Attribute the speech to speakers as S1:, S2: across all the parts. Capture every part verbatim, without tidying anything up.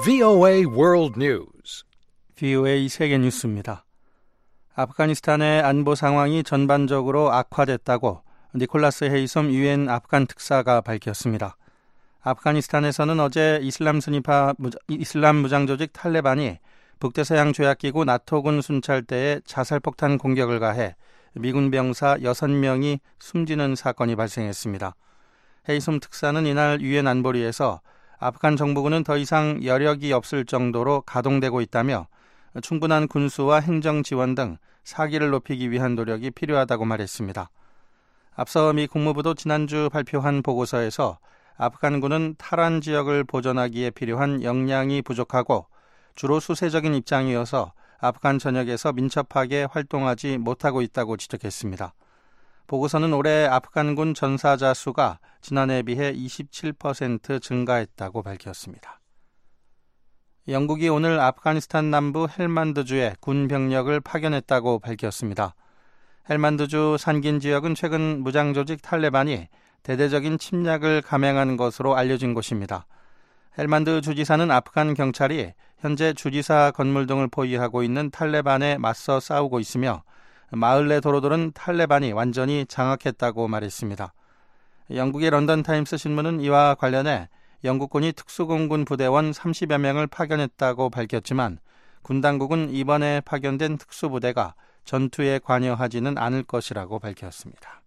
S1: 브이오에이 World News.
S2: 브이오에이 세계 뉴스입니다. 아프가니스탄의 안보 상황이 전반적으로 악화됐다고 니콜라스 헤이솜 유엔 아프간 특사가 밝혔습니다. 아프가니스탄에서는 어제 이슬람 스니파 이슬람 무장 조직 탈레반이 북대서양 조약기구 나토군 순찰대에 자살폭탄 공격을 가해 미군 병사 여섯 명이 숨지는 사건이 발생했습니다. 헤이솜 특사는 이날 유엔 안보리에서 아프간 정부군은 더 이상 여력이 없을 정도로 가동되고 있다며 충분한 군수와 행정 지원 등 사기를 높이기 위한 노력이 필요하다고 말했습니다. 앞서 미 국무부도 지난주 발표한 보고서에서 아프간군은 탈환 지역을 보존하기에 필요한 역량이 부족하고 주로 수세적인 입장이어서 아프간 전역에서 민첩하게 활동하지 못하고 있다고 지적했습니다. 보고서는 올해 아프간군 전사자 수가 지난해에 비해 이십칠 퍼센트 증가했다고 밝혔습니다. 영국이 오늘 아프가니스탄 남부 헬만드주에 군 병력을 파견했다고 밝혔습니다. 헬만드주 산긴 지역은 최근 무장조직 탈레반이 대대적인 침략을 감행한 것으로 알려진 곳입니다. 헬만드 주지사는 아프간 경찰이 현재 주지사 건물 등을 포위하고 있는 탈레반에 맞서 싸우고 있으며 마을 내 도로들은 탈레반이 완전히 장악했다고 말했습니다. 영국의 런던타임스 신문은 이와 관련해 영국군이 특수공군 부대원 삼십여 명을 파견했다고 밝혔지만 군 당국은 이번에 파견된 특수부대가 전투에 관여하지는 않을 것이라고 밝혔습니다.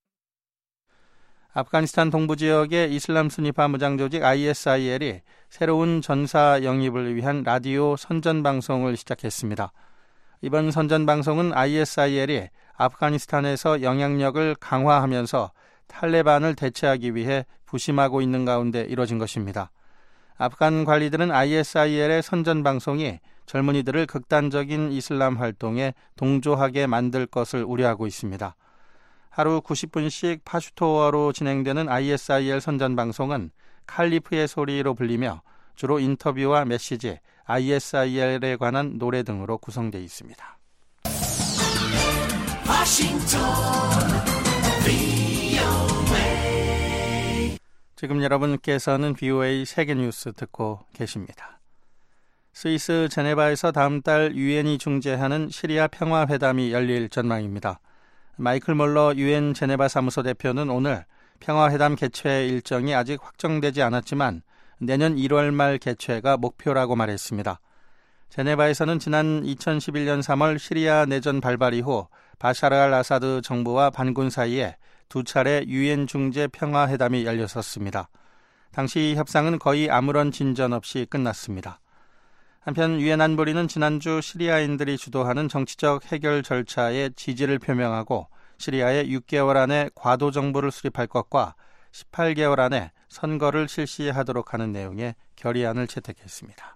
S2: 아프가니스탄 동부 지역의 이슬람 스니파 무장조직 아이에스아이엘이 새로운 전사 영입을 위한 라디오 선전방송을 시작했습니다. 이번 선전방송은 아이에스아이엘이 아프가니스탄에서 영향력을 강화하면서 탈레반을 대체하기 위해 부심하고 있는 가운데 이뤄진 것입니다. 아프간 관리들은 아이에스아이엘의 선전방송이 젊은이들을 극단적인 이슬람 활동에 동조하게 만들 것을 우려하고 있습니다. 하루 구십 분씩 파슈토어로 진행되는 아이에스아이엘 선전방송은 칼리프의 소리로 불리며 주로 인터뷰와 메시지, 아이에스아이엘에 관한 노래 등으로 구성되어 있습니다. 워싱턴, 브이오에이. 지금 여러분께서는 브이오에이 세계뉴스 듣고 계십니다. 스위스 제네바에서 다음 달 유엔이 중재하는 시리아 평화회담이 열릴 전망입니다. 마이클 몰러 유엔 제네바 사무소 대표는 오늘 평화회담 개최 일정이 아직 확정되지 않았지만 내년 일월 말 개최가 목표라고 말했습니다. 제네바에서는 지난 이천십일 년 삼월 시리아 내전 발발 이후 바샤르 알 아사드 정부와 반군 사이에 두 차례 유엔 중재 평화회담이 열렸었습니다. 당시 협상은 거의 아무런 진전 없이 끝났습니다. 한편 유엔 안보리는 지난주 시리아인들이 주도하는 정치적 해결 절차에 지지를 표명하고 시리아에 육 개월 안에 과도 정부를 수립할 것과 십팔 개월 안에 선거를 실시하도록 하는 내용의 결의안을 채택했습니다.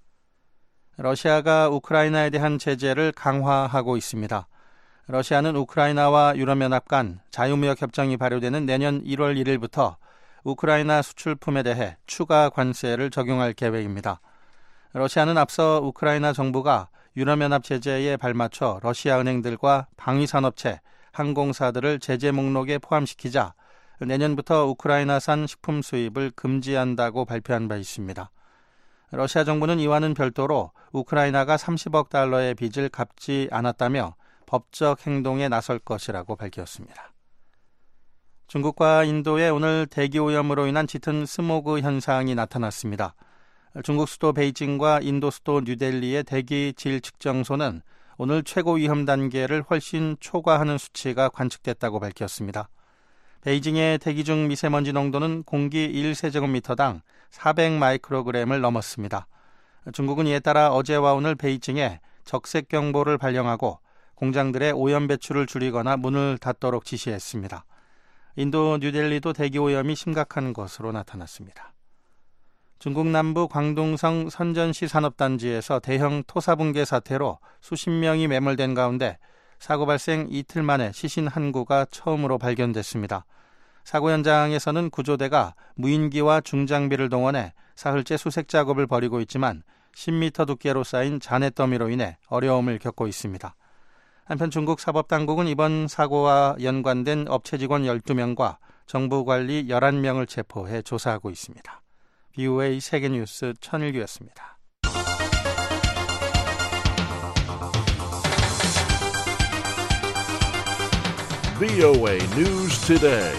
S2: 러시아가 우크라이나에 대한 제재를 강화하고 있습니다. 러시아는 우크라이나와 유럽연합 간 자유무역 협정이 발효되는 내년 일월 일일부터 우크라이나 수출품에 대해 추가 관세를 적용할 계획입니다. 러시아는 앞서 우크라이나 정부가 유럽연합 제재에 발맞춰 러시아 은행들과 방위산업체, 항공사들을 제재 목록에 포함시키자 내년부터 우크라이나산 식품 수입을 금지한다고 발표한 바 있습니다. 러시아 정부는 이와는 별도로 우크라이나가 삼십억 달러의 빚을 갚지 않았다며 법적 행동에 나설 것이라고 밝혔습니다. 중국과 인도에 오늘 대기오염으로 인한 짙은 스모그 현상이 나타났습니다. 중국 수도 베이징과 인도 수도 뉴델리의 대기 질 측정소는 오늘 최고 위험 단계를 훨씬 초과하는 수치가 관측됐다고 밝혔습니다. 베이징의 대기 중 미세먼지 농도는 공기 일 세제곱미터당 사백 마이크로그램을 넘었습니다. 중국은 이에 따라 어제와 오늘 베이징에 적색경보를 발령하고 공장들의 오염 배출을 줄이거나 문을 닫도록 지시했습니다. 인도 뉴델리도 대기오염이 심각한 것으로 나타났습니다. 중국 남부 광둥성 선전시 산업단지에서 대형 토사붕괴 사태로 수십 명이 매몰된 가운데 사고 발생 이틀 만에 시신 한 구가 처음으로 발견됐습니다. 사고 현장에서는 구조대가 무인기와 중장비를 동원해 사흘째 수색 작업을 벌이고 있지만 십 미터 두께로 쌓인 잔해더미로 인해 어려움을 겪고 있습니다. 한편 중국 사법당국은 이번 사고와 연관된 업체 직원 열두 명과 정부 관리 열한 명을 체포해 조사하고 있습니다. 브이오에이 세계뉴스 천일규였습니다.
S1: 브이오에이 News Today.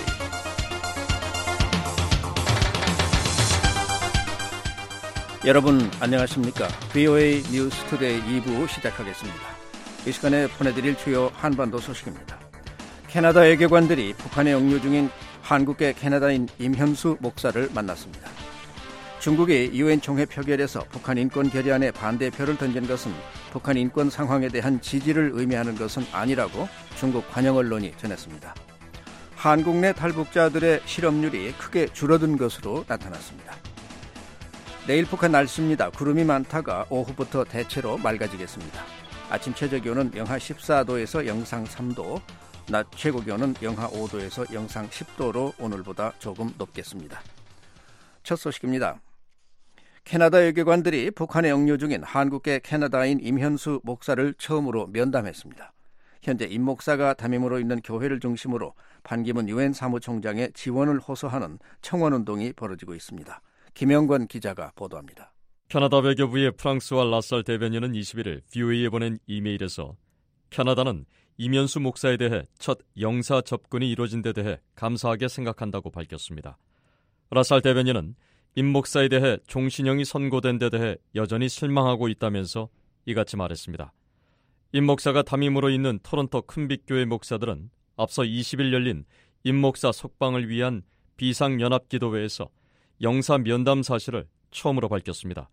S3: 여러분 안녕하십니까? 브이오에이 뉴스 투데이 이 부 시작하겠습니다. 이 시간에 보내드릴 주요 한반도 소식입니다. 캐나다 외교관들이 북한에 억류 중인 한국계 캐나다인 임현수 목사를 만났습니다. 중국이 유엔 총회 표결에서 북한 인권 결의안에 반대표를 던진 것은 북한 인권 상황에 대한 지지를 의미하는 것은 아니라고 중국 관영 언론이 전했습니다. 한국 내 탈북자들의 실업률이 크게 줄어든 것으로 나타났습니다. 내일 북한 날씨입니다. 구름이 많다가 오후부터 대체로 맑아지겠습니다. 아침 최저기온은 영하 십사 도에서 영상 삼 도, 낮 최고기온은 영하 오 도에서 영상 십 도로 오늘보다 조금 높겠습니다. 첫 소식입니다. 캐나다 외교관들이 북한에 억류 중인 한국계 캐나다인 임현수 목사를 처음으로 면담했습니다. 현재 임 목사가 담임으로 있는 교회를 중심으로 반기문 유엔 사무총장의 지원을 호소하는 청원운동이 벌어지고 있습니다. 김영권 기자가 보도합니다.
S4: 캐나다 외교부의 프랑스와 라살 대변인은 이십일 일 브이오에이에 보낸 이메일에서 캐나다는 임현수 목사에 대해 첫 영사 접근이 이루어진 데 대해 감사하게 생각한다고 밝혔습니다. 라살 대변인은 임 목사에 대해 종신형이 선고된 데 대해 여전히 실망하고 있다면서 이같이 말했습니다. 임 목사가 담임으로 있는 토론토 큰빛교회 목사들은 앞서 이십 일 열린 임 목사 석방을 위한 비상연합기도회에서 영사 면담 사실을 처음으로 밝혔습니다.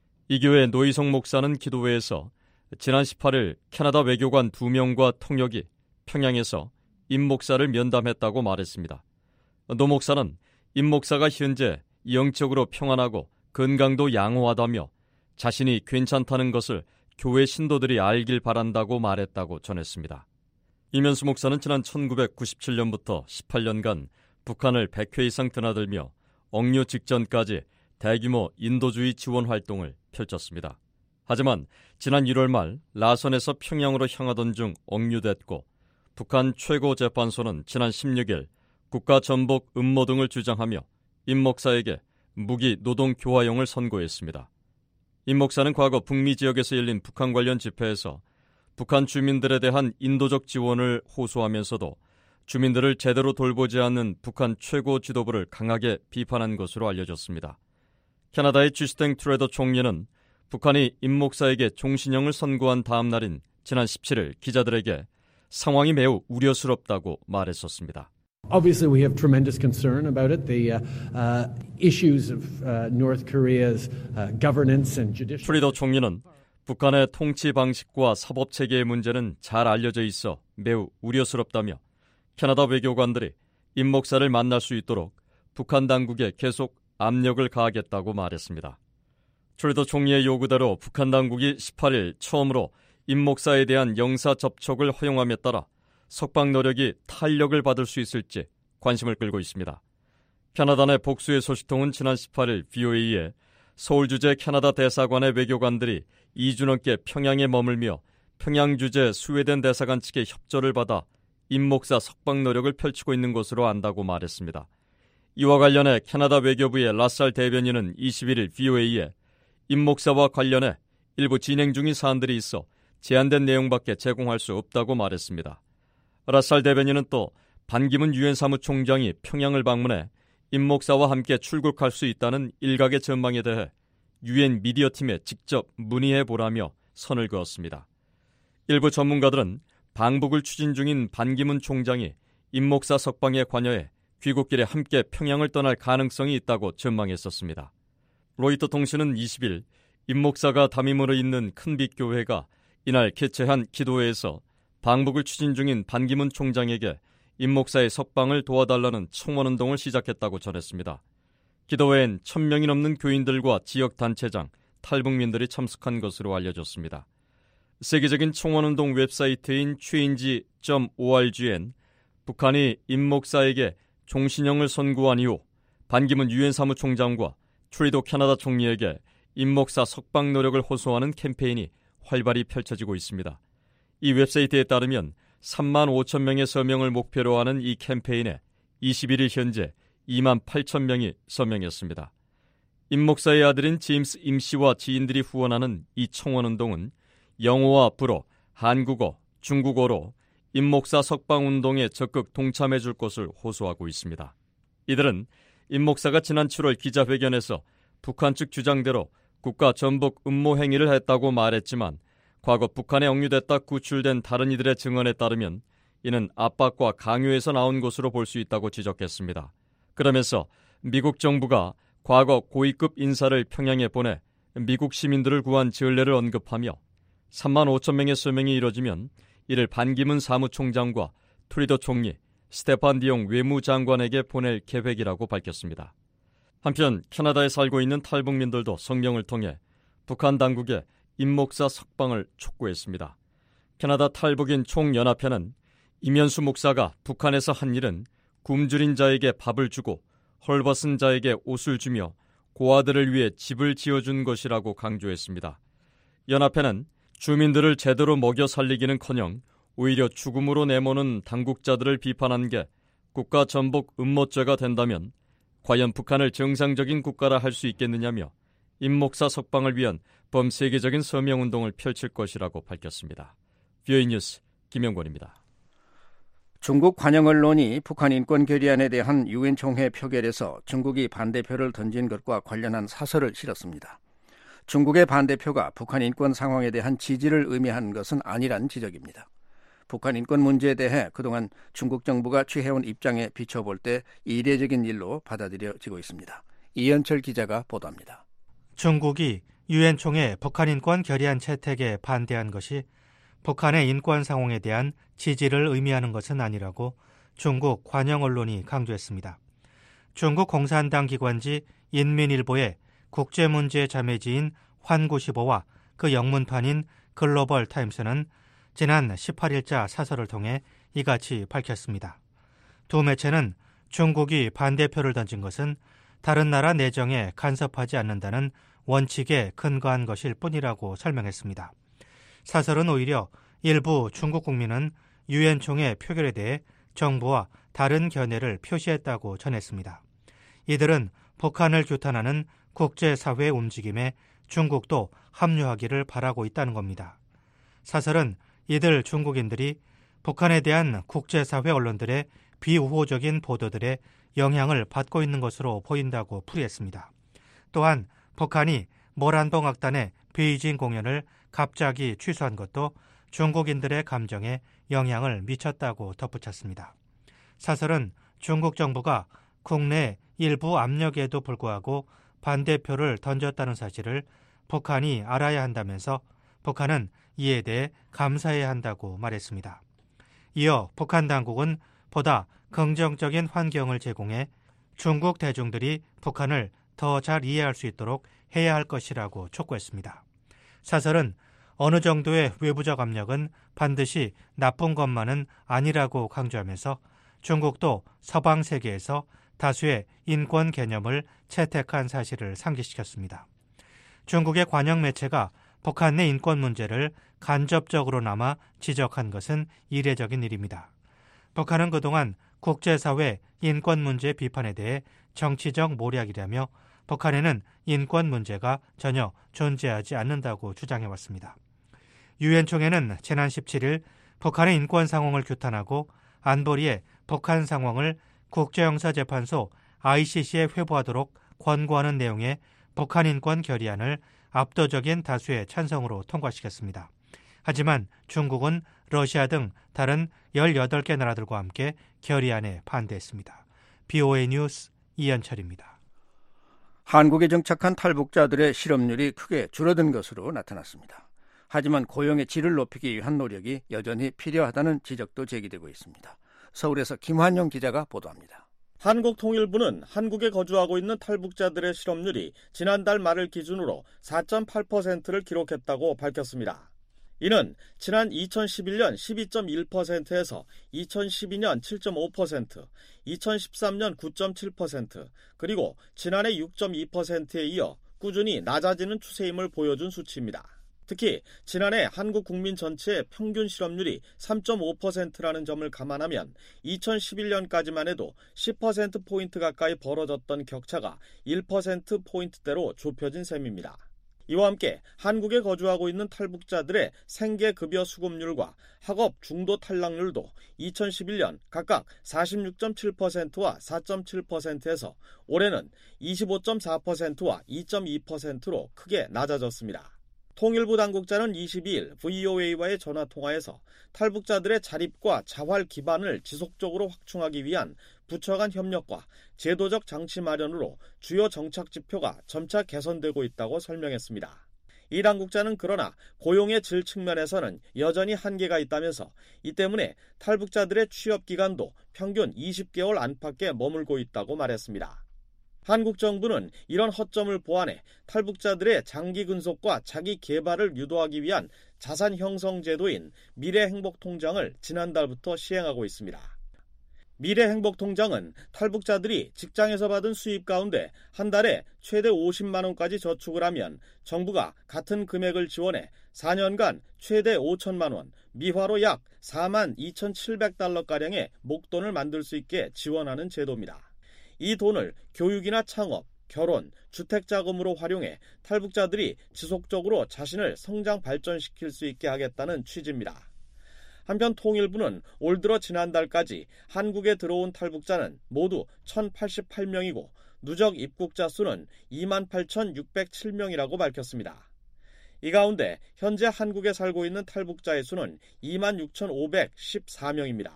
S4: 이 교회 노희성 목사는 기도회에서 지난 십팔 일 캐나다 외교관 두 명과 통역이 평양에서 임 목사를 면담했다고 말했습니다. 노 목사는 임 목사가 현재 영적으로 평안하고 건강도 양호하다며 자신이 괜찮다는 것을 교회 신도들이 알길 바란다고 말했다고 전했습니다. 임현수 목사는 지난 천구백구십칠 년부터 십팔 년간 북한을 백 회 이상 드나들며 억류 직전까지 대규모 인도주의 지원 활동을 펼쳤습니다. 하지만 지난 일월 말 라선에서 평양으로 향하던 중 억류됐고 북한 최고재판소는 지난 십육 일 국가전복 음모 등을 주장하며 임 목사에게 무기 노동 교화형을 선고했습니다. 임 목사는 과거 북미 지역에서 열린 북한 관련 집회에서 북한 주민들에 대한 인도적 지원을 호소하면서도 주민들을 제대로 돌보지 않는 북한 최고 지도부를 강하게 비판한 것으로 알려졌습니다. 캐나다의 주스팅 트루도 총리는 북한이 임 목사에게 종신형을 선고한 다음 날인 지난 십칠 일 기자들에게 상황이 매우 우려스럽다고 말했었습니다.
S5: Obviously, we have tremendous concern about it. The uh, uh, issues of uh, North Korea's uh, governance and judicial.
S4: 트루도 총리는 북한의 통치 방식과 사법 체계의 문제는 잘 알려져 있어 매우 우려스럽다며 캐나다 외교관들이 임 목사를 만날 수 있도록 북한 당국에 계속 압력을 가하겠다고 말했습니다. 트루도 총리의 요구대로 북한 당국이 십팔 일 처음으로 임 목사에 대한 영사 접촉을 허용함에 따라 석방 노력이 탄력을 받을 수 있을지 관심을 끌고 있습니다. 캐나다 내 복수의 소식통은 지난 십팔 일 브이오에이에 서울 주재 캐나다 대사관의 외교관들이 이 주 넘게 평양에 머물며 평양 주재 스웨덴 대사관 측의 협조를 받아 임 목사 석방 노력을 펼치고 있는 것으로 안다고 말했습니다. 이와 관련해 캐나다 외교부의 라살 대변인은 이십일 일 브이오에이에 임 목사와 관련해 일부 진행 중인 사안들이 있어 제한된 내용밖에 제공할 수 없다고 말했습니다. 라살 대변인은 또 반기문 유엔 사무총장이 평양을 방문해 임 목사와 함께 출국할 수 있다는 일각의 전망에 대해 유엔 미디어팀에 직접 문의해보라며 선을 그었습니다. 일부 전문가들은 방북을 추진 중인 반기문 총장이 임 목사 석방에 관여해 귀국길에 함께 평양을 떠날 가능성이 있다고 전망했었습니다. 로이터 통신은 이십 일 임 목사가 담임으로 있는 큰빛교회가 이날 개최한 기도회에서 방북을 추진 중인 반기문 총장에게 임 목사의 석방을 도와달라는 청원운동을 시작했다고 전했습니다. 기도회엔 천 명이 넘는 교인들과 지역단체장, 탈북민들이 참석한 것으로 알려졌습니다. 세계적인 청원운동 웹사이트인 체인지 닷 오알지엔 북한이 임 목사에게 종신형을 선고한 이후 반기문 유엔 사무총장과 트루도 캐나다 총리에게 임 목사 석방 노력을 호소하는 캠페인이 활발히 펼쳐지고 있습니다. 이 웹사이트에 따르면 삼만 오천 명의 서명을 목표로 하는 이 캠페인에 이십일 일 현재 이만 팔천 명이 서명했습니다. 임 목사의 아들인 제임스 임 씨와 지인들이 후원하는 이 청원운동은 영어와 불어, 한국어, 중국어로 임 목사 석방운동에 적극 동참해 줄 것을 호소하고 있습니다. 이들은 임 목사가 지난 칠월 기자회견에서 북한 측 주장대로 국가 전복 음모 행위를 했다고 말했지만 과거 북한에 억류됐다 구출된 다른 이들의 증언에 따르면 이는 압박과 강요에서 나온 것으로 볼 수 있다고 지적했습니다. 그러면서 미국 정부가 과거 고위급 인사를 평양에 보내 미국 시민들을 구한 전례를 언급하며 삼만 오천 명의 서명이 이뤄지면 이를 반기문 사무총장과 트루도 총리, 스테판 디용 외무장관에게 보낼 계획이라고 밝혔습니다. 한편 캐나다에 살고 있는 탈북민들도 성명을 통해 북한 당국의 임 목사 석방을 촉구했습니다. 캐나다 탈북인 총연합회는 임현수 목사가 북한에서 한 일은 굶주린 자에게 밥을 주고 헐벗은 자에게 옷을 주며 고아들을 위해 집을 지어준 것이라고 강조했습니다. 연합회는 주민들을 제대로 먹여 살리기는커녕 오히려 죽음으로 내모는 당국자들을 비판한 게 국가 전복 음모죄가 된다면 과연 북한을 정상적인 국가라 할 수 있겠느냐며 임 목사 석방을 위한 범세계적인 서명운동을 펼칠 것이라고 밝혔습니다. 비오이 뉴스 김영권입니다.
S3: 중국 관영 언론이 북한 인권 결의안에 대한 유엔 총회 표결에서 중국이 반대표를 던진 것과 관련한 사설을 실었습니다. 중국의 반대표가 북한 인권 상황에 대한 지지를 의미하는 것은 아니란 지적입니다. 북한 인권 문제에 대해 그동안 중국 정부가 취해온 입장에 비춰볼 때 이례적인 일로 받아들여지고 있습니다. 이현철 기자가 보도합니다.
S2: 중국이 유엔 총회 북한 인권 결의안 채택에 반대한 것이 북한의 인권 상황에 대한 지지를 의미하는 것은 아니라고 중국 관영 언론이 강조했습니다. 중국 공산당 기관지 인민일보의 국제문제 자매지인 환구시보와 그 영문판인 글로벌 타임스는 지난 십팔 일자 사설을 통해 이같이 밝혔습니다. 두 매체는 중국이 반대표를 던진 것은 다른 나라 내정에 간섭하지 않는다는 원칙에 근거한 것일 뿐이라고 설명했습니다. 사설은 오히려 일부 중국 국민은 유엔 총회 표결에 대해 정부와 다른 견해를 표시했다고 전했습니다. 이들은 북한을 규탄하는 국제사회의 움직임에 중국도 합류하기를 바라고 있다는 겁니다. 사설은 이들 중국인들이 북한에 대한 국제사회 언론들의 비우호적인 보도들에 영향을 받고 있는 것으로 보인다고 풀이했습니다. 또한 북한이 모란봉악단의 베이징 공연을 갑자기 취소한 것도 중국인들의 감정에 영향을 미쳤다고 덧붙였습니다. 사설은 중국 정부가 국내 일부 압력에도 불구하고 반대표를 던졌다는 사실을 북한이 알아야 한다면서 북한은 이에 대해 감사해야 한다고 말했습니다. 이어 북한 당국은 보다 긍정적인 환경을 제공해 중국 대중들이 북한을 더 잘 이해할 수 있도록 해야 할 것이라고 촉구했습니다. 사설은 어느 정도의 외부적 압력은 반드시 나쁜 것만은 아니라고 강조하면서 중국도 서방 세계에서 다수의 인권 개념을 채택한 사실을 상기시켰습니다. 중국의 관영 매체가 북한 내 인권 문제를 간접적으로나마 지적한 것은 이례적인 일입니다. 북한은 그동안 국제사회 인권 문제 비판에 대해 정치적 모략이라며 북한에는 인권 문제가 전혀 존재하지 않는다고 주장해왔습니다. 유엔 총회는 지난 십칠 일 북한의 인권 상황을 규탄하고 안보리에 북한 상황을 국제형사재판소 아이씨씨에 회부하도록 권고하는 내용의 북한 인권 결의안을 압도적인 다수의 찬성으로 통과시켰습니다. 하지만 중국은 러시아 등 다른 열여덟 개 나라들과 함께 결의안에 반대했습니다. 비오에이 뉴스 이현철입니다.
S3: 한국에 정착한 탈북자들의 실업률이 크게 줄어든 것으로 나타났습니다. 하지만 고용의 질을 높이기 위한 노력이 여전히 필요하다는 지적도 제기되고 있습니다. 서울에서 김환영 기자가 보도합니다.
S6: 한국통일부는 한국에 거주하고 있는 탈북자들의 실업률이 지난달 말을 기준으로 사 점 팔 퍼센트를 기록했다고 밝혔습니다. 이는 지난 이천십일 년 십이 점 일 퍼센트에서 이천십이 년 칠 점 오 퍼센트, 이천십삼 년 구 점 칠 퍼센트, 그리고 지난해 육 점 이 퍼센트에 이어 꾸준히 낮아지는 추세임을 보여준 수치입니다. 특히 지난해 한국 국민 전체의 평균 실업률이 삼 점 오 퍼센트라는 점을 감안하면 이천십일 년까지만 해도 십 퍼센트포인트 가까이 벌어졌던 격차가 일 퍼센트포인트대로 좁혀진 셈입니다. 이와 함께 한국에 거주하고 있는 탈북자들의 생계급여 수급률과 학업 중도 탈락률도 이천십일 년 각각 사십육 점 칠 퍼센트와 사 점 칠 퍼센트에서 올해는 이십오 점 사 퍼센트와 이 점 이 퍼센트로 크게 낮아졌습니다. 통일부 당국자는 이십이 일 브이오에이와의 전화통화에서 탈북자들의 자립과 자활 기반을 지속적으로 확충하기 위한 부처 간 협력과 제도적 장치 마련으로 주요 정착 지표가 점차 개선되고 있다고 설명했습니다. 이 당국자는 그러나 고용의 질 측면에서는 여전히 한계가 있다면서 이 때문에 탈북자들의 취업 기간도 평균 이십 개월 안팎에 머물고 있다고 말했습니다. 한국 정부는 이런 허점을 보완해 탈북자들의 장기 근속과 자기 개발을 유도하기 위한 자산 형성 제도인 미래행복통장을 지난달부터 시행하고 있습니다. 미래행복통장은 탈북자들이 직장에서 받은 수입 가운데 한 달에 최대 오십만 원까지 저축을 하면 정부가 같은 금액을 지원해 사 년간 최대 오천만 원, 미화로 약 사만 이천칠백 달러가량의 목돈을 만들 수 있게 지원하는 제도입니다. 이 돈을 교육이나 창업, 결혼, 주택자금으로 활용해 탈북자들이 지속적으로 자신을 성장 발전시킬 수 있게 하겠다는 취지입니다. 한편 통일부는 올 들어 지난달까지 한국에 들어온 탈북자는 모두 천팔십팔 명이고 누적 입국자 수는 이만 팔천육백칠 명이라고 밝혔습니다. 이 가운데 현재 한국에 살고 있는 탈북자의 수는 이만 육천오백십사 명입니다.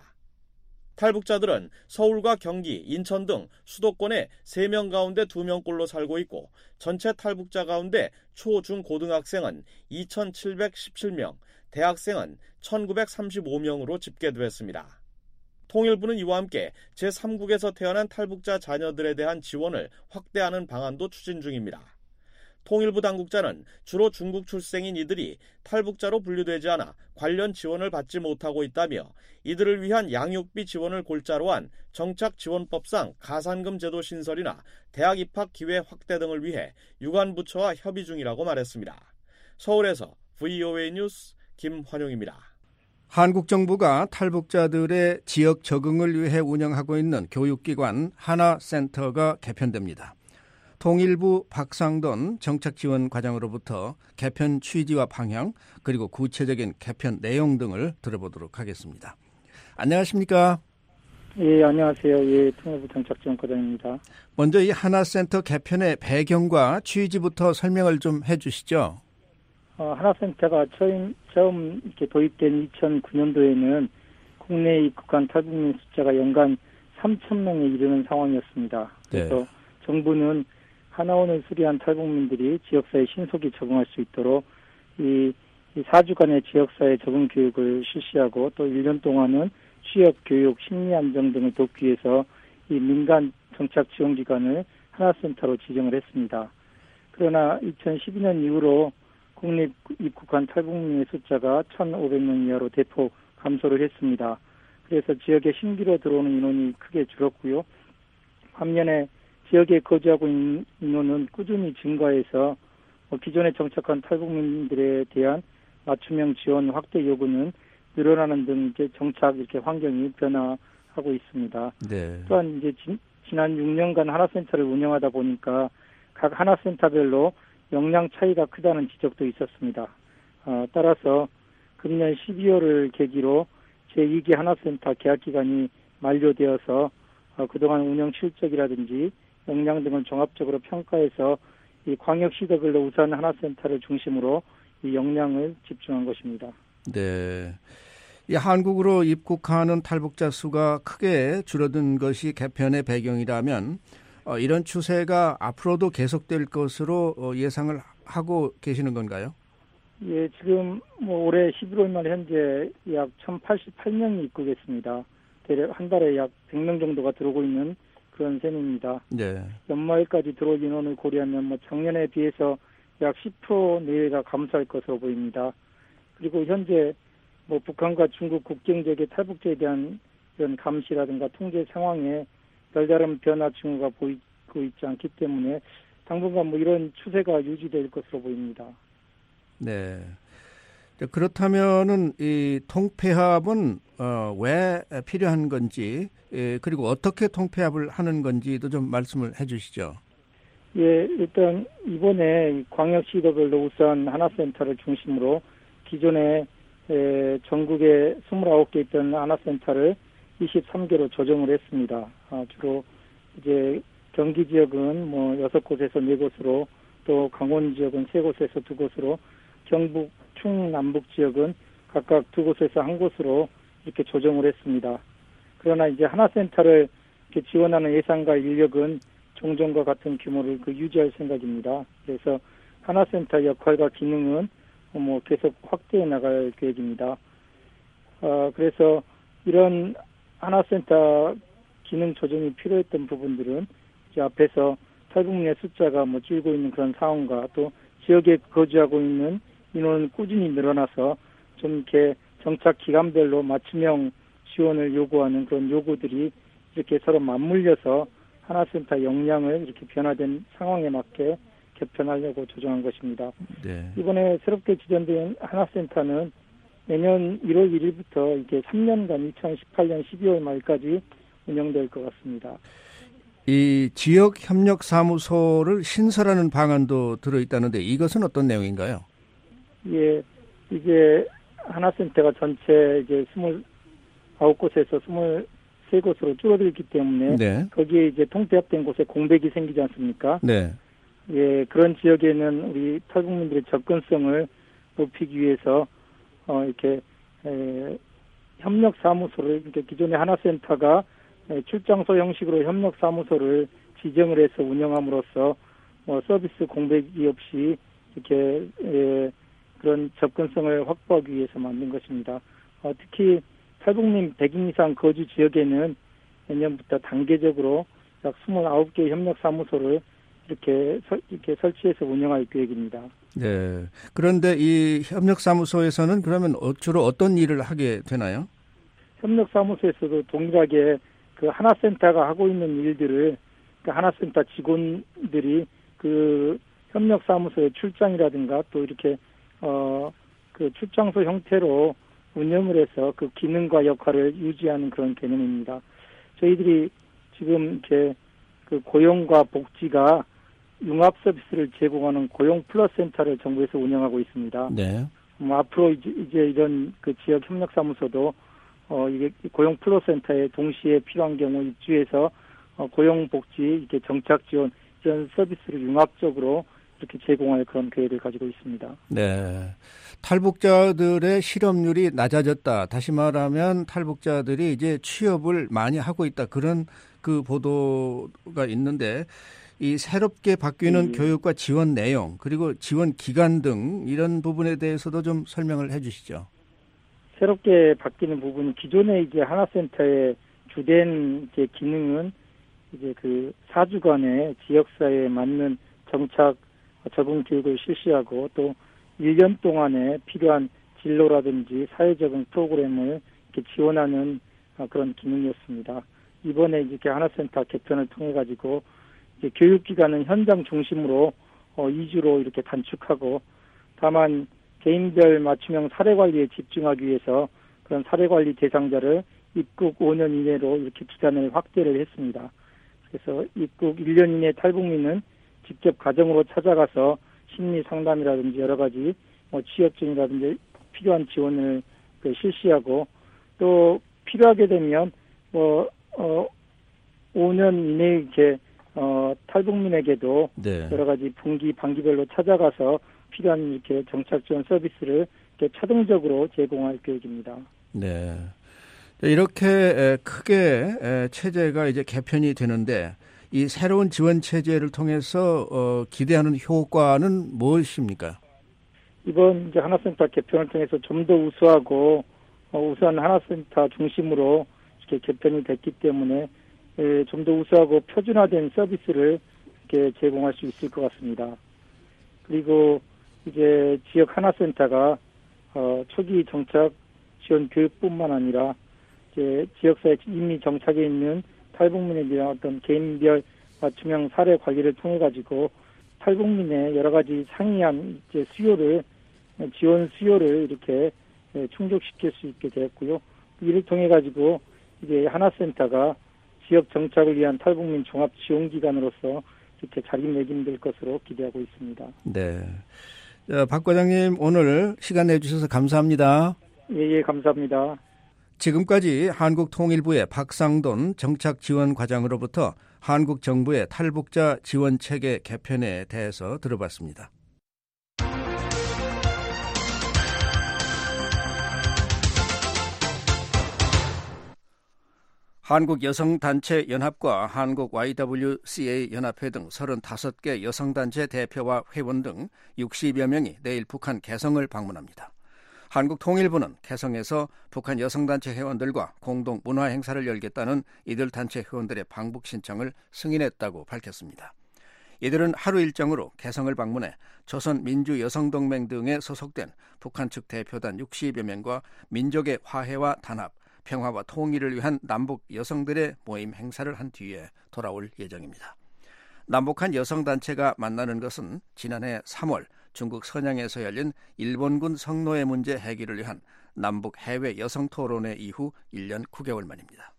S6: 탈북자들은 서울과 경기, 인천 등 수도권에 세 명 가운데 두 명꼴로 살고 있고 전체 탈북자 가운데 초, 중, 고등학생은 이천칠백십칠 명, 대학생은 천구백삼십오 명으로 집계됐습니다. 통일부는 이와 함께 제삼 국에서 태어난 탈북자 자녀들에 대한 지원을 확대하는 방안도 추진 중입니다. 통일부 당국자는 주로 중국 출생인 이들이 탈북자로 분류되지 않아 관련 지원을 받지 못하고 있다며 이들을 위한 양육비 지원을 골자로 한 정착지원법상 가산금 제도 신설이나 대학 입학 기회 확대 등을 위해 유관부처와 협의 중이라고 말했습니다. 서울에서 브이오에이 뉴스 김환용입니다.
S3: 한국 정부가 탈북자들의 지역 적응을 위해 운영하고 있는 교육기관 하나센터가 개편됩니다. 통일부 박상돈 정착지원과장으로부터 개편 취지와 방향 그리고 구체적인 개편 내용 등을 들어보도록 하겠습니다. 안녕하십니까?
S7: 예, 안녕하세요. 예, 통일부 정착지원과장입니다.
S3: 먼저 이 하나센터 개편의 배경과 취지부터 설명을 좀 해주시죠.
S7: 어, 하나센터가 처음, 처음 이렇게 도입된 이천구 년도에는 국내에 입국한 탈북민 숫자가 연간 삼천 명에 이르는 상황이었습니다. 그래서 네. 정부는 하나원을 수리한 탈북민들이 지역사회에 신속히 적응할 수 있도록 이, 이 사 주간의 지역사회 적응 교육을 실시하고 또 일 년 동안은 취업, 교육, 심리 안정 등을 돕기 위해서 이 민간 정착 지원기관을 하나센터로 지정을 했습니다. 그러나 이천십이 년 이후로 국내 입국한 탈북민의 숫자가 천오백 명 이하로 대폭 감소를 했습니다. 그래서 지역에 신규로 들어오는 인원이 크게 줄었고요. 반면에 지역에 거주하고 있는 인원은 꾸준히 증가해서 기존에 정착한 탈북민들에 대한 맞춤형 지원 확대 요구는 늘어나는 등 이제 정착 이렇게 환경이 변화하고 있습니다. 네. 또한 이제 지, 지난 육 년간 하나센터를 운영하다 보니까 각 하나센터별로 역량 차이가 크다는 지적도 있었습니다. 어, 따라서 금년 십이월을 계기로 제이 기 하나센터 계약기간이 만료되어서 어, 그동안 운영 실적이라든지 역량 등을 종합적으로 평가해서 이 광역시도별로 우선 하나센터를 중심으로 이 역량을 집중한 것입니다.
S3: 네. 이 한국으로 입국하는 탈북자 수가 크게 줄어든 것이 개편의 배경이라면 어, 이런 추세가 앞으로도 계속될 것으로 어, 예상을 하고 계시는 건가요?
S7: 예, 지금 뭐 올해 십일월 말 현재 약 천팔십팔 명이 입국했습니다. 대략 한 달에 약 백 명 정도가 들어오고 있는 그런 셈입니다. 네. 연말까지 들어올 인원을 고려하면 뭐 작년에 비해서 약 십 퍼센트 내외가 감소할 것으로 보입니다. 그리고 현재 뭐 북한과 중국 국경 지역의 탈북자에 대한 이런 감시라든가 통제 상황에 별다른 변화 징후가 보이고 있지 않기 때문에 당분간 뭐 이런 추세가 유지될 것으로 보입니다.
S3: 네. 그렇다면은 이 통폐합은 어, 왜 필요한 건지 예, 그리고 어떻게 통폐합을 하는 건지도 좀 말씀을 해주시죠.
S7: 예, 일단 이번에 광역시도별로 우선 하나센터를 중심으로 기존에 에, 전국에 스물아홉 개 있던 하나센터를 이십삼 개로 조정을 했습니다. 아, 주로 이제 경기 지역은 뭐 여섯 곳에서 네 곳으로, 또 강원 지역은 세 곳에서 두 곳으로, 경북, 충남북 지역은 각각 두 곳에서 한 곳으로 이렇게 조정을 했습니다. 그러나 이제 하나센터를 이렇게 지원하는 예산과 인력은 종전과 같은 규모를 그 유지할 생각입니다. 그래서 하나센터 역할과 기능은 뭐 계속 확대해 나갈 계획입니다. 어, 그래서 이런 하나센터 기능 조정이 필요했던 부분들은 이제 앞에서 탈북민의 숫자가 뭐 줄고 있는 그런 상황과 또 지역에 거주하고 있는 인원은 꾸준히 늘어나서 좀 이렇게 정착 기간별로 맞춤형 지원을 요구하는 그런 요구들이 이렇게 서로 맞물려서 하나센터 역량을 이렇게 변화된 상황에 맞게 개편하려고 조정한 것입니다.
S3: 네.
S7: 이번에 새롭게 지정된 하나센터는 내년 일월 일일부터 이게 삼 년간 이천십팔 년 십이월 말까지 운영될 것 같습니다.
S3: 이 지역협력사무소를 신설하는 방안도 들어있다는데 이것은 어떤 내용인가요?
S7: 예, 이제 하나센터가 전체 이제 스물아홉 곳에서 스물세 곳으로 줄어들기 때문에 네. 거기에 이제 통폐합된 곳에 공백이 생기지 않습니까? 네. 예, 그런 지역에는 우리 탈북민들의 접근성을 높이기 위해서 어 이렇게 에, 협력사무소를 이렇게 기존의 하나센터가 에, 출장소 형식으로 협력사무소를 지정을 해서 운영함으로써 뭐 서비스 공백이 없이 이렇게 에, 그런 접근성을 확보하기 위해서 만든 것입니다. 어, 특히 탈북민 백 인 이상 거주 지역에는 내년부터 단계적으로 약 이십구 개 협력사무소를 이렇게, 설, 이렇게 설치해서 운영할 계획입니다.
S3: 네. 그런데 이 협력사무소에서는 그러면 주로 어떤 일을 하게 되나요?
S7: 협력사무소에서도 동일하게 그 하나센터가 하고 있는 일들을 그 하나센터 직원들이 그 협력사무소의 출장이라든가 또 이렇게 어, 그 출장소 형태로 운영을 해서 그 기능과 역할을 유지하는 그런 개념입니다. 저희들이 지금 이렇게 그 고용과 복지가 융합 서비스를 제공하는 고용 플러스 센터를 정부에서 운영하고 있습니다. 네. 뭐 앞으로 이제, 이제 이런 그 지역 협력사무소도 어 이게 고용 플러스 센터에 동시에 필요한 경우 입주해서 어, 고용 복지 이렇게 정착 지원 이런 서비스를 융합적으로 이렇게 제공할 그런 계획을 가지고 있습니다.
S3: 네. 탈북자들의 실업률이 낮아졌다. 다시 말하면 탈북자들이 이제 취업을 많이 하고 있다. 그런 그 보도가 있는데 이 새롭게 바뀌는 음. 교육과 지원 내용 그리고 지원 기간 등 이런 부분에 대해서도 좀 설명을 해 주시죠.
S7: 새롭게 바뀌는 부분은 기존의 이제 하나센터의 주된 이제 기능은 이제 그 사 주간의 지역사회에 맞는 정착 적응 교육을 실시하고 또 일 년 동안에 필요한 진로라든지 사회 적응 프로그램을 이렇게 지원하는 그런 기능이었습니다. 이번에 이렇게 하나센터 개편을 통해 가지고 이제 교육 기간은 현장 중심으로 어, 이 주로 이렇게 단축하고 다만 개인별 맞춤형 사례 관리에 집중하기 위해서 그런 사례 관리 대상자를 입국 오 년 이내로 이렇게 기간을 확대를 했습니다. 그래서 입국 일 년 이내 탈북민은 직접 가정으로 찾아가서 심리 상담이라든지 여러 가지 뭐 취업증이라든지 필요한 지원을 그 실시하고 또 필요하게 되면 뭐 어 오 년 이내에 이렇게 어 탈북민에게도 네. 여러 가지 분기 반기별로 찾아가서 필요한 이렇게 정착 지원 서비스를 이렇게 차등적으로 제공할 계획입니다.
S3: 네. 이렇게 크게 체제가 이제 개편이 되는데 이 새로운 지원 체제를 통해서 어, 기대하는 효과는 무엇입니까?
S7: 이번 이제 하나센터 개편을 통해서 좀 더 우수하고 어, 우수한 하나센터 중심으로 이렇게 개편이 됐기 때문에 예, 좀 더 우수하고 표준화된 서비스를 이렇게 제공할 수 있을 것 같습니다. 그리고 이제 지역 하나센터가 어, 초기 정착 지원 교육뿐만 아니라 이제 지역사회 이미 정착해 있는 탈북민에 대한 어떤 개인별 맞춤형 사례 관리를 통해 가지고 탈북민의 여러 가지 상이한 이제 수요를 지원 수요를 이렇게 충족시킬 수 있게 되었고요. 이를 통해 가지고 이제 하나센터가 지역 정착을 위한 탈북민 종합 지원 기관으로서 자리매김될 것으로 기대하고 있습니다.
S3: 네. 자, 박 과장님 오늘 시간 내주셔서 감사합니다.
S7: 예, 예, 감사합니다.
S3: 지금까지 한국통일부의 박상돈 정착지원과장으로부터 한국 정부의 탈북자 지원체계 개편에 대해서 들어봤습니다. 한국여성단체연합과 한국 와이더블유씨에이 연합회 등 서른다섯 개 여성단체 대표와 회원 등 육십여 명이 내일 북한 개성을 방문합니다. 한국통일부는 개성에서 북한 여성단체 회원들과 공동 문화행사를 열겠다는 이들 단체 회원들의 방북 신청을 승인했다고 밝혔습니다. 이들은 하루 일정으로 개성을 방문해 조선민주여성동맹 등에 소속된 북한 측 대표단 육십여 명과 민족의 화해와 단합, 평화와 통일을 위한 남북 여성들의 모임 행사를 한 뒤에 돌아올 예정입니다. 남북한 여성단체가 만나는 것은 지난해 삼월 중국 선양에서 열린 일본군 성노예 문제 해결을 위한 남북 해외 여성 토론회 이후 일 년 구 개월 만입니다.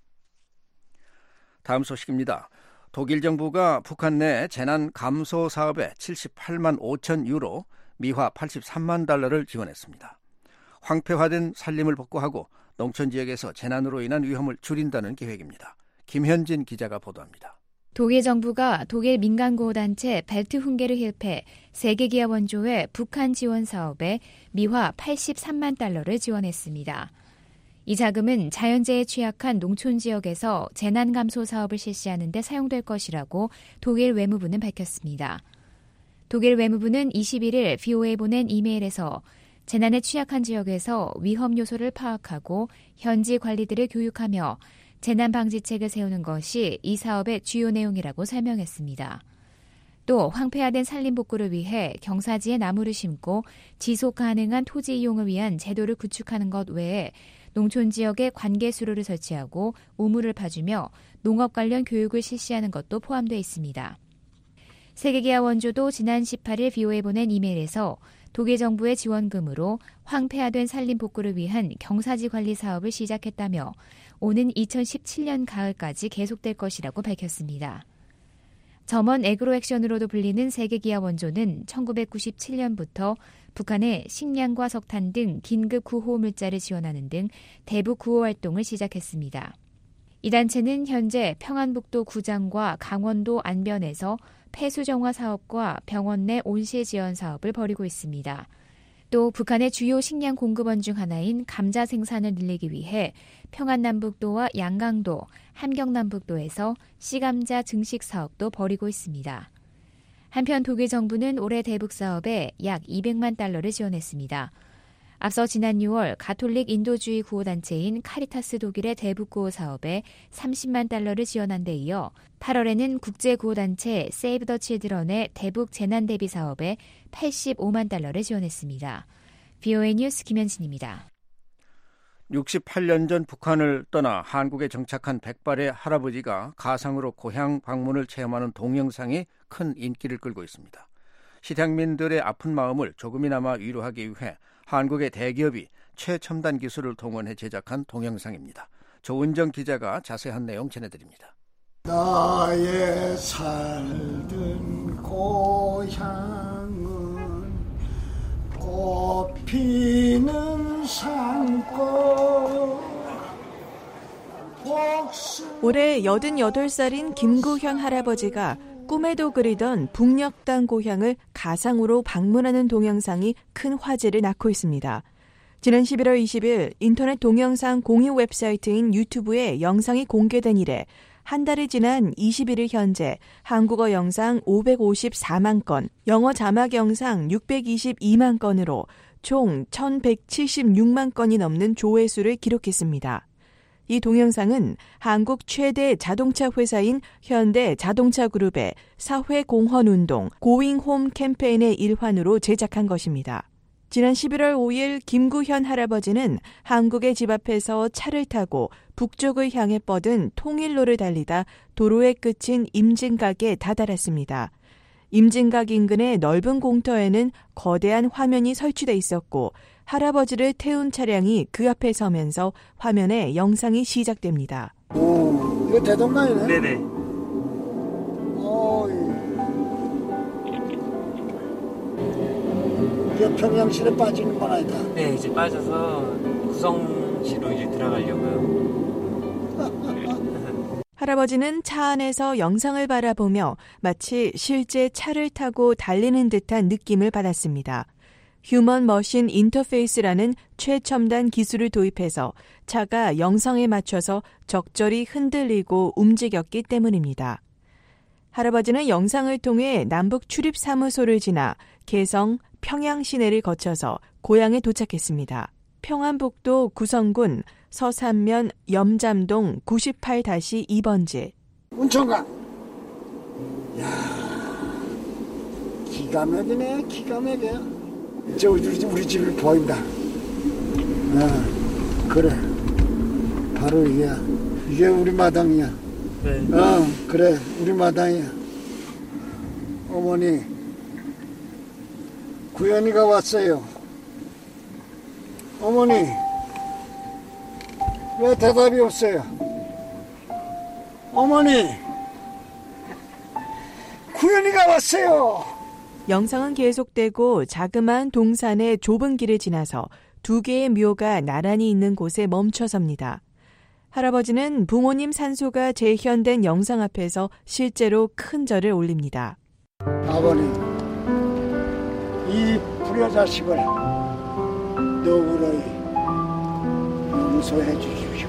S3: 다음 소식입니다. 독일 정부가 북한 내 재난 감소 사업에 칠십팔만 오천 유로, 미화 팔십삼만 달러를 지원했습니다. 황폐화된 산림을 복구하고 농촌 지역에서 재난으로 인한 위험을 줄인다는 계획입니다. 김현진 기자가 보도합니다.
S8: 독일 정부가 독일 민간구호단체 벨트훈게르 힐페 세계기업 원조의 북한 지원 사업에 미화 팔십삼만 달러를 지원했습니다. 이 자금은 자연재해에 취약한 농촌 지역에서 재난 감소 사업을 실시하는 데 사용될 것이라고 독일 외무부는 밝혔습니다. 독일 외무부는 이십일 일 브이오에이에 보낸 이메일에서 재난에 취약한 지역에서 위험 요소를 파악하고 현지 관리들을 교육하며 재난 방지책을 세우는 것이 이 사업의 주요 내용이라고 설명했습니다. 또 황폐화된 산림 복구를 위해 경사지에 나무를 심고 지속 가능한 토지 이용을 위한 제도를 구축하는 것 외에 농촌 지역에 관계 수로를 설치하고 우물을 파주며 농업 관련 교육을 실시하는 것도 포함되어 있습니다. 세계기아 원조도 지난 십팔 일 브이오에이에 보낸 이메일에서 독일 정부의 지원금으로 황폐화된 산림 복구를 위한 경사지 관리 사업을 시작했다며 오는 이천십칠 년 가을까지 계속될 것이라고 밝혔습니다. 점원 에그로액션으로도 불리는 세계기아 원조는 천구백구십칠 년부터 북한에 식량과 석탄 등 긴급 구호 물자를 지원하는 등 대북 구호 활동을 시작했습니다. 이 단체는 현재 평안북도 구장과 강원도 안변에서 폐수정화 사업과 병원 내 온실 지원 사업을 벌이고 있습니다. 또 북한의 주요 식량 공급원 중 하나인 감자 생산을 늘리기 위해 평안남북도와 양강도, 함경남북도에서 씨감자 증식 사업도 벌이고 있습니다. 한편 독일 정부는 올해 대북 사업에 약 이백만 달러를 지원했습니다. 앞서 지난 유월 가톨릭 인도주의 구호단체인 카리타스 독일의 대북 구호 사업에 삼십만 달러를 지원한 데 이어 팔월에는 국제구호단체 세이브 더 칠드런의 대북 재난 대비 사업에 팔십오만 달러를 지원했습니다. 브이오에이 뉴스 김현진입니다.
S3: 육십팔 년 전 북한을 떠나 한국에 정착한 백발의 할아버지가 가상으로 고향 방문을 체험하는 동영상이 큰 인기를 끌고 있습니다. 실향민들의 아픈 마음을 조금이나마 위로하기 위해 한국의 대기업이 최첨단 기술을 동원해 제작한 동영상입니다. 조은정 기자가 자세한 내용 전해드립니다.
S9: 나의 살던 고향은 꽃피는 산골.
S10: 올해 여든여덟 살인 김구현 할아버지가 꿈에도 그리던 북녘 땅 고향을 가상으로 방문하는 동영상이 큰 화제를 낳고 있습니다. 지난 십일월 이십일 인터넷 동영상 공유 웹사이트인 유튜브에 영상이 공개된 이래 한 달이 지난 이십일 일 현재 한국어 영상 오백오십사만 건, 영어 자막 영상 육백이십이만 건으로 총 천백칠십육만 건이 넘는 조회수를 기록했습니다. 이 동영상은 한국 최대 자동차 회사인 현대 자동차 그룹의 사회공헌운동 고잉홈 캠페인의 일환으로 제작한 것입니다. 지난 십일월 오일 김구현 할아버지는 한국의 집 앞에서 차를 타고 북쪽을 향해 뻗은 통일로를 달리다 도로의 끝인 임진각에 다다랐습니다. 임진각 인근의 넓은 공터에는 거대한 화면이 설치돼 있었고 할아버지를 태운 차량이 그 앞에 서면서 화면에 영상이 시작됩니다.
S9: 오, 이거 대동강이네.
S11: 네네.
S9: 오, 이제 평양시로 빠지는 건 아니다.
S11: 네, 이제 빠져서 구성시로 이제 들어가려고요.
S10: 할아버지는 차 안에서 영상을 바라보며 마치 실제 차를 타고 달리는 듯한 느낌을 받았습니다. 휴먼 머신 인터페이스라는 최첨단 기술을 도입해서 차가 영상에 맞춰서 적절히 흔들리고 움직였기 때문입니다. 할아버지는 영상을 통해 남북 출입사무소를 지나 개성, 평양 시내를 거쳐서 고향에 도착했습니다. 평안북도 구성군 서산면 염잠동 구십팔 다시 이 번지.
S9: 운천강. 야, 기가 막히네, 기가 막혀. 이제 우리, 우리 집이 보인다. 아, 그래. 바로 이게, 이게 우리 마당이야.
S11: 네.
S9: 어, 그래, 우리 마당이야. 어머니, 구현이가 왔어요. 어머니, 왜 대답이 없어요? 어머니, 구현이가 왔어요.
S10: 영상은 계속되고 자그마한 동산의 좁은 길을 지나서 두 개의 묘가 나란히 있는 곳에 멈춰섭니다. 할아버지는 부모님 산소가 재현된 영상 앞에서 실제로 큰 절을 올립니다.
S9: 아버님, 이 불효자식을 너무너이 용서해 주십시오.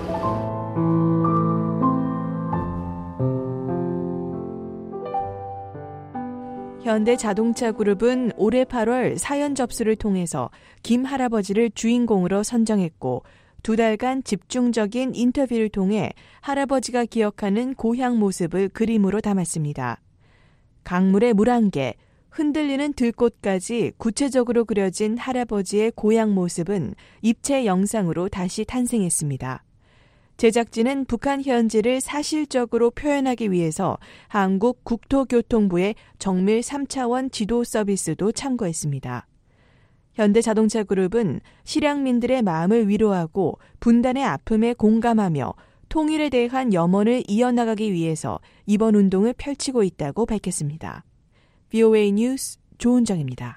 S10: 현대자동차그룹은 올해 팔월 사연 접수를 통해서 김 할아버지를 주인공으로 선정했고 두 달간 집중적인 인터뷰를 통해 할아버지가 기억하는 고향 모습을 그림으로 담았습니다. 강물의 물안개, 흔들리는 들꽃까지 구체적으로 그려진 할아버지의 고향 모습은 입체 영상으로 다시 탄생했습니다. 제작진은 북한 현지를 사실적으로 표현하기 위해서 한국 국토교통부의 정밀 삼 차원 지도 서비스도 참고했습니다. 현대자동차그룹은 실향민들의 마음을 위로하고 분단의 아픔에 공감하며 통일에 대한 염원을 이어나가기 위해서 이번 운동을 펼치고 있다고 밝혔습니다. 브이오에이 뉴스 조은정입니다.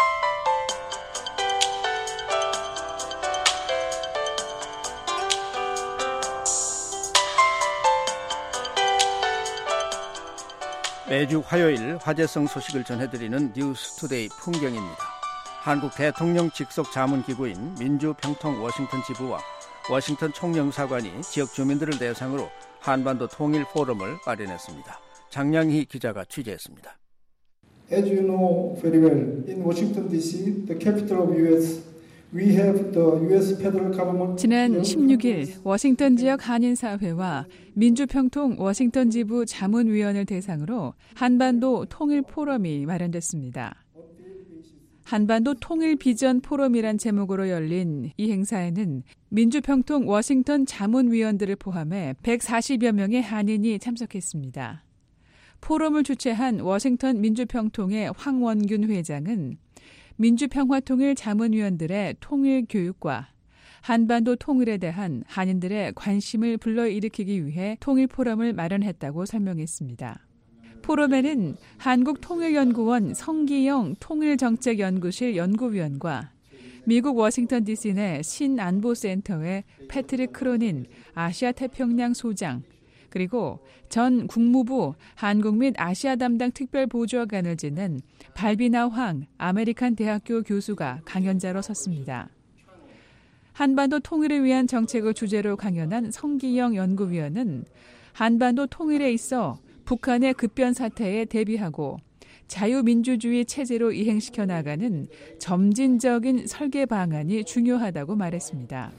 S3: 매주 화요일 화제성 소식을 전해드리는 뉴스투데이 풍경입니다. 한국 대통령 직속 자문기구인 민주평통 워싱턴 지부와 워싱턴 총영사관이 지역 주민들을 대상으로 한반도 통일 포럼을 마련했습니다. 장량희 기자가 취재했습니다.
S12: As you know very well, in Washington 디씨, the capital of 유에스, we have the 유에스 federal government.
S13: 지난 십육 일 워싱턴 지역 한인사회와 민주평통 워싱턴 지부 자문위원을 대상으로 한반도 통일 포럼이 마련됐습니다. 한반도 통일 비전 포럼이란 제목으로 열린 이 행사에는 민주평통 워싱턴 자문위원들을 포함해 백사십여 명의 한인이 참석했습니다. 포럼을 주최한 워싱턴 민주평통의 황원균 회장은 민주평화통일 자문위원들의 통일 교육과 한반도 통일에 대한 한인들의 관심을 불러일으키기 위해 통일 포럼을 마련했다고 설명했습니다. 포럼에는 한국통일연구원 성기영 통일정책연구실 연구위원과 미국 워싱턴 디씨 내 신안보센터의 패트릭 크로닌 아시아태평양 소장, 그리고 전 국무부 한국 및 아시아 담당 특별보좌관을 지낸 발비나 황 아메리칸 대학교 교수가 강연자로 섰습니다. 한반도 통일을 위한 정책을 주제로 강연한 성기영 연구위원은 한반도 통일에 있어 북한의 급변 사태에 대비하고 자유민주주의 체제로 이행시켜 나가는 점진적인 설계 방안이 중요하다고 말했습니다.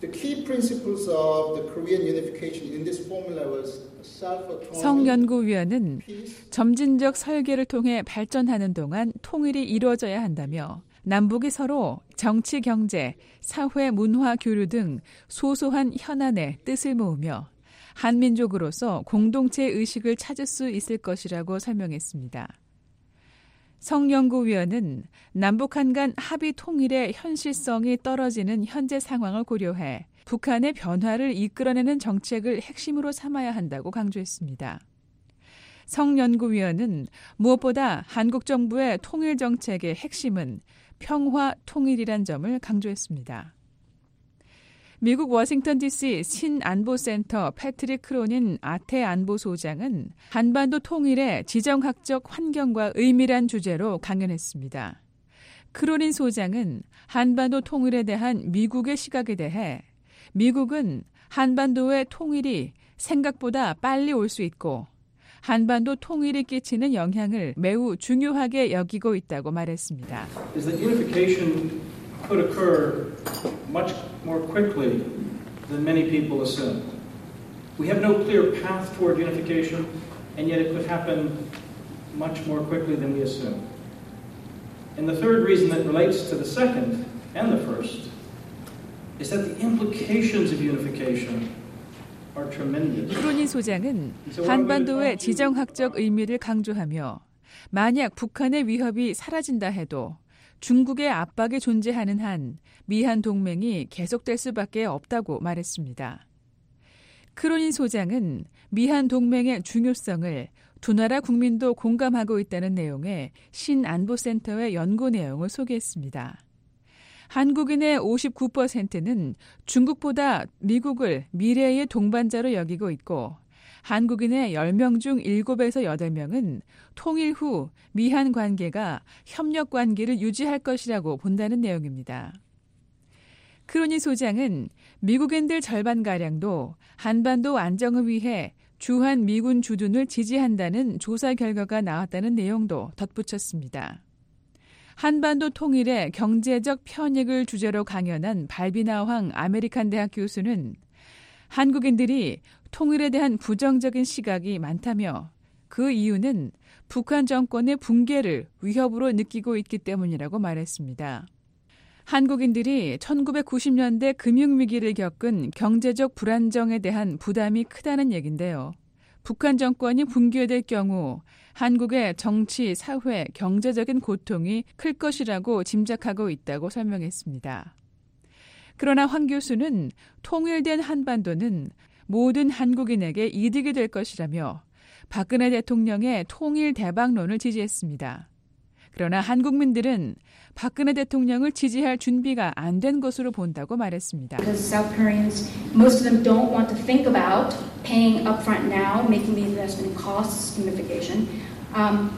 S13: 성 연구위원은 점진적 설계를 통해 발전하는 동안 통일이 이루어져야 한다며 남북이 서로 정치, 경제, 사회, 문화, 교류 등 소소한 현안에 뜻을 모으며 한민족으로서 공동체 의식을 찾을 수 있을 것이라고 설명했습니다. 성 연구위원은 남북한 간 합의 통일의 현실성이 떨어지는 현재 상황을 고려해 북한의 변화를 이끌어내는 정책을 핵심으로 삼아야 한다고 강조했습니다. 성 연구위원은 무엇보다 한국 정부의 통일 정책의 핵심은 평화 통일이란 점을 강조했습니다. 미국 워싱턴 디씨 신안보센터 패트릭 크로닌 아태 안보소장은 한반도 통일의 지정학적 환경과 의미란 주제로 강연했습니다. 크로닌 소장은 한반도 통일에 대한 미국의 시각에 대해 미국은 한반도의 통일이 생각보다 빨리 올 수 있고 한반도 통일이 끼치는 영향을 매우 중요하게 여기고 있다고 말했습니다.
S14: Is that unification could occur much more quickly than many people assume. We have no clear path toward unification, and yet it could happen much more quickly than we assume. And the third reason that relates to the second and the first is that the implications of unification are tremendous.
S13: 크로닌 소장은 한반도의 지정학적 의미를 강조하며 만약 북한의 위협이 사라진다 해도 중국의 압박이 존재하는 한 미한 동맹이 계속될 수밖에 없다고 말했습니다. 크로닌 소장은 미한 동맹의 중요성을 두 나라 국민도 공감하고 있다는 내용의 신안보센터의 연구 내용을 소개했습니다. 한국인의 오십구 퍼센트는 중국보다 미국을 미래의 동반자로 여기고 있고 한국인의 열 명 중 일곱에서 여덟 명은 통일 후 미한 관계가 협력 관계를 유지할 것이라고 본다는 내용입니다. 크로니 소장은 미국인들 절반가량도 한반도 안정을 위해 주한 미군 주둔을 지지한다는 조사 결과가 나왔다는 내용도 덧붙였습니다. 한반도 통일의 경제적 편익을 주제로 강연한 발비나황 아메리칸 대학 교수는 한국인들이 통일에 대한 부정적인 시각이 많다며 그 이유는 북한 정권의 붕괴를 위협으로 느끼고 있기 때문이라고 말했습니다. 한국인들이 천구백구십 년대 금융위기를 겪은 경제적 불안정에 대한 부담이 크다는 얘긴데요. 북한 정권이 붕괴될 경우 한국의 정치, 사회, 경제적인 고통이 클 것이라고 짐작하고 있다고 설명했습니다. 그러나 황 교수는 통일된 한반도는 모든 한국인에게 이득이 될 것이라며 박근혜 대통령의 통일 대박론을 지지했습니다. 그러나 한국민들은 박근혜 대통령을 지지할 준비가 안 된 것으로 본다고 말했습니다.
S15: Because South Koreans, most of them don't want to think about paying upfront now, making the investment in costs, unification. Um,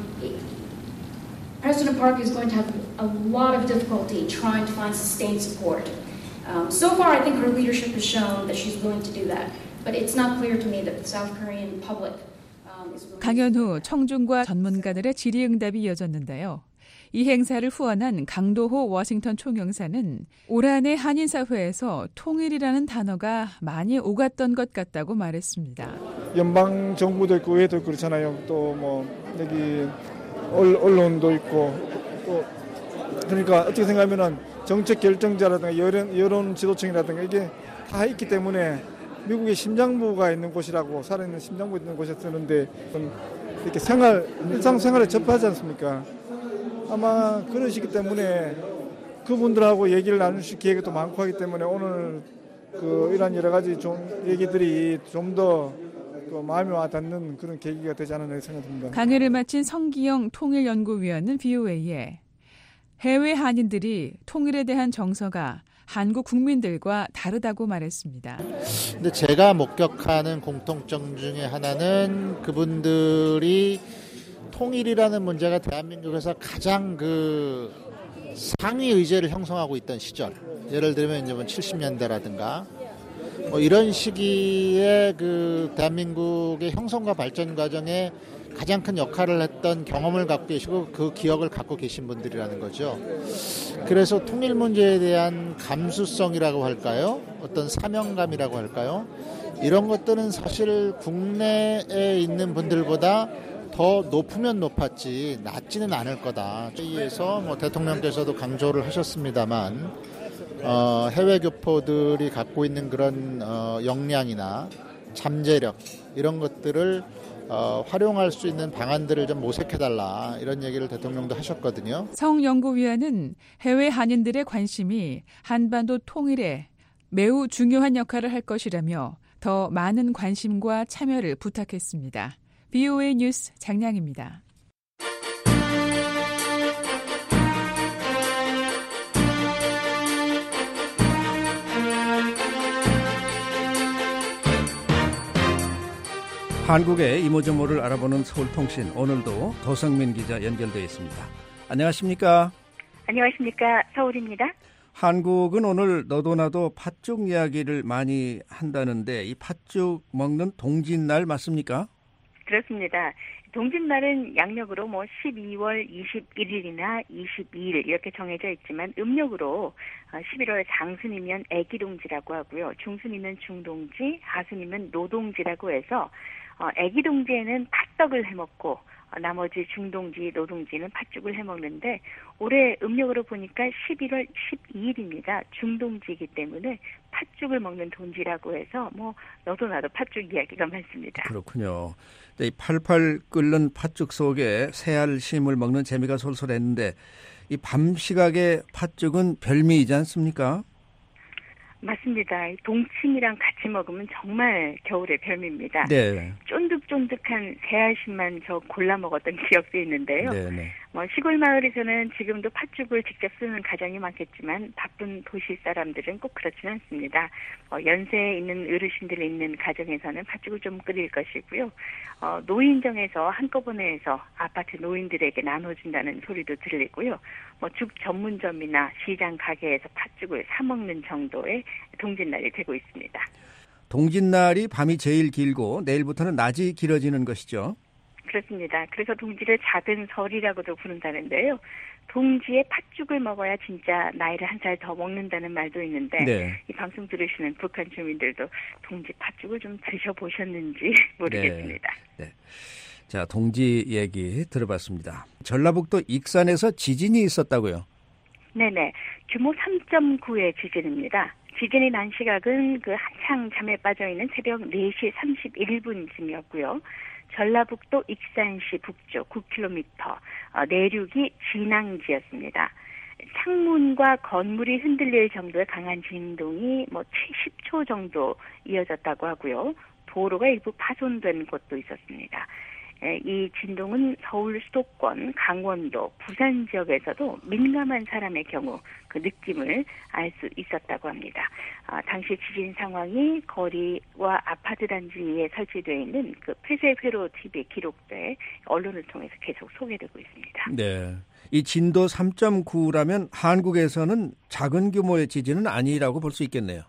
S15: President Park is going to have a lot of difficulty trying to find sustained support. Um, so far, I think her leadership has shown that she's willing to do that. But it's not clear to me that the South Korean public um, is willing to do that.
S13: 강연 후 청중과 전문가들의 질의응답이 이어졌는데요. 이 행사를 후원한 강도호 워싱턴 총영사는 올 한해 한인사회에서 통일이라는 단어가 많이 오갔던 것 같다고 말했습니다.
S12: 연방 정부도 있고 외도 있고 그렇잖아요. 또 뭐 여기 언론도 있고 또 그러니까 어떻게 생각하면은 정책 결정자라든가 여론 여론 지도층이라든가 이게 다 있기 때문에 미국의 심장부가 있는 곳이라고 살아있는 심장부 있는 곳에 쓰는데 이렇게 생활 일상생활에 접하지 않습니까? 아마 그러시기 때문에 그분들하고 얘기를 나누실 기회가 또 많고 하기 때문에 오늘 그 이런 여러 가지 좀 얘기들이 좀 더 그 마음에 와닿는 그런 계기가 되지 않았나 생각합니다.
S13: 강의를 마친 성기영 통일연구위원은 비오에이에 해외 한인들이 통일에 대한 정서가 한국 국민들과 다르다고 말했습니다.
S16: 근데 제가 목격하는 공통점 중에 하나는 그분들이 통일이라는 문제가 대한민국에서 가장 그 상위 의제를 형성하고 있던 시절, 예를 들면 이제 뭐 칠십 년대라든가 뭐 이런 시기에 그 대한민국의 형성과 발전 과정에 가장 큰 역할을 했던 경험을 갖고 계시고 그 기억을 갖고 계신 분들이라는 거죠. 그래서 통일 문제에 대한 감수성이라고 할까요? 어떤 사명감이라고 할까요? 이런 것들은 사실 국내에 있는 분들보다 더 높으면 높았지 낮지는 않을 거다. 회의에서 뭐 대통령께서도 강조를 하셨습니다만 어, 해외 교포들이 갖고 있는 그런 어, 역량이나 잠재력 이런 것들을 어, 활용할 수 있는 방안들을 좀 모색해달라 이런 얘기를 대통령도 하셨거든요.
S13: 성연구위원은 해외 한인들의 관심이 한반도 통일에 매우 중요한 역할을 할 것이라며 더 많은 관심과 참여를 부탁했습니다. 비오에이 뉴스 장량입니다.
S3: 한국의 이모저모를 알아보는 서울통신, 오늘도 도성민 기자 연결되어 있습니다. 안녕하십니까?
S17: 안녕하십니까? 서울입니다.
S3: 한국은 오늘 너도 나도 팥죽 이야기를 많이 한다는데 이 팥죽 먹는 동짓날 맞습니까?
S17: 그렇습니다. 동짓날은 양력으로 뭐 십이월 이십일일이나 이십이일 이렇게 정해져 있지만 음력으로 십일월 장순이면 애기동지라고 하고요. 중순이면 중동지, 하순이면 노동지라고 해서 애기동지에는 팥떡을 해먹고 나머지 중동지, 노동지는 팥죽을 해먹는데 올해 음력으로 보니까 십일월 십이일입니다. 중동지이기 때문에 팥죽을 먹는 동지라고 해서 뭐 너도 나도 팥죽 이야기가 많습니다.
S3: 그렇군요. 이 팔팔 끓는 팥죽 속에 새알심을 먹는 재미가 솔솔했는데 이 밤시각의 팥죽은 별미이지 않습니까?
S17: 맞습니다. 동치미랑 같이 먹으면 정말 겨울의 별미입니다.
S3: 네.
S17: 쫀득쫀득한 새알심만 저 골라 먹었던 기억도 있는데요.
S3: 네, 네.
S17: 뭐 시골 마을에서는 지금도 팥죽을 직접 쓰는 가정이 많겠지만 바쁜 도시 사람들은 꼭 그렇지는 않습니다. 어, 연세에 있는 어르신들이 있는 가정에서는 팥죽을 좀 끓일 것이고요. 어, 노인정에서 한꺼번에 해서 아파트 노인들에게 나눠준다는 소리도 들리고요. 뭐 죽 전문점이나 시장 가게에서 팥죽을 사 먹는 정도의 동짓날이 되고 있습니다.
S3: 동짓날이 밤이 제일 길고 내일부터는 낮이 길어지는 것이죠.
S17: 그렇습니다. 그래서 동지를 작은 설이라고도 부른다는데요. 동지에 팥죽을 먹어야 진짜 나이를 한 살 더 먹는다는 말도 있는데
S3: 네.
S17: 이 방송 들으시는 북한 주민들도 동지 팥죽을 좀 드셔보셨는지 모르겠습니다.
S3: 네. 네. 자, 동지 얘기 들어봤습니다. 전라북도 익산에서 지진이 있었다고요?
S17: 네네. 규모 삼 점 구의 지진입니다. 지진이 난 시각은 그 한창 잠에 빠져있는 새벽 네 시 삼십일 분쯤이었고요. 전라북도 익산시 북쪽 구 킬로미터, 어, 내륙이 진앙지였습니다. 창문과 건물이 흔들릴 정도의 강한 진동이 뭐 십 초 정도 이어졌다고 하고요. 도로가 일부 파손된 곳도 있었습니다. 이 진동은 서울 수도권, 강원도, 부산 지역에서도 민감한 사람의 경우 그 느낌을 알 수 있었다고 합니다. 아, 당시 지진 상황이 거리와 아파트 단지에 설치되어 있는 그 폐쇄 회로 티비에 기록돼 언론을 통해서 계속 소개되고 있습니다.
S3: 네, 이 진도 삼 점 구라면 한국에서는 작은 규모의 지진은 아니라고 볼 수 있겠네요.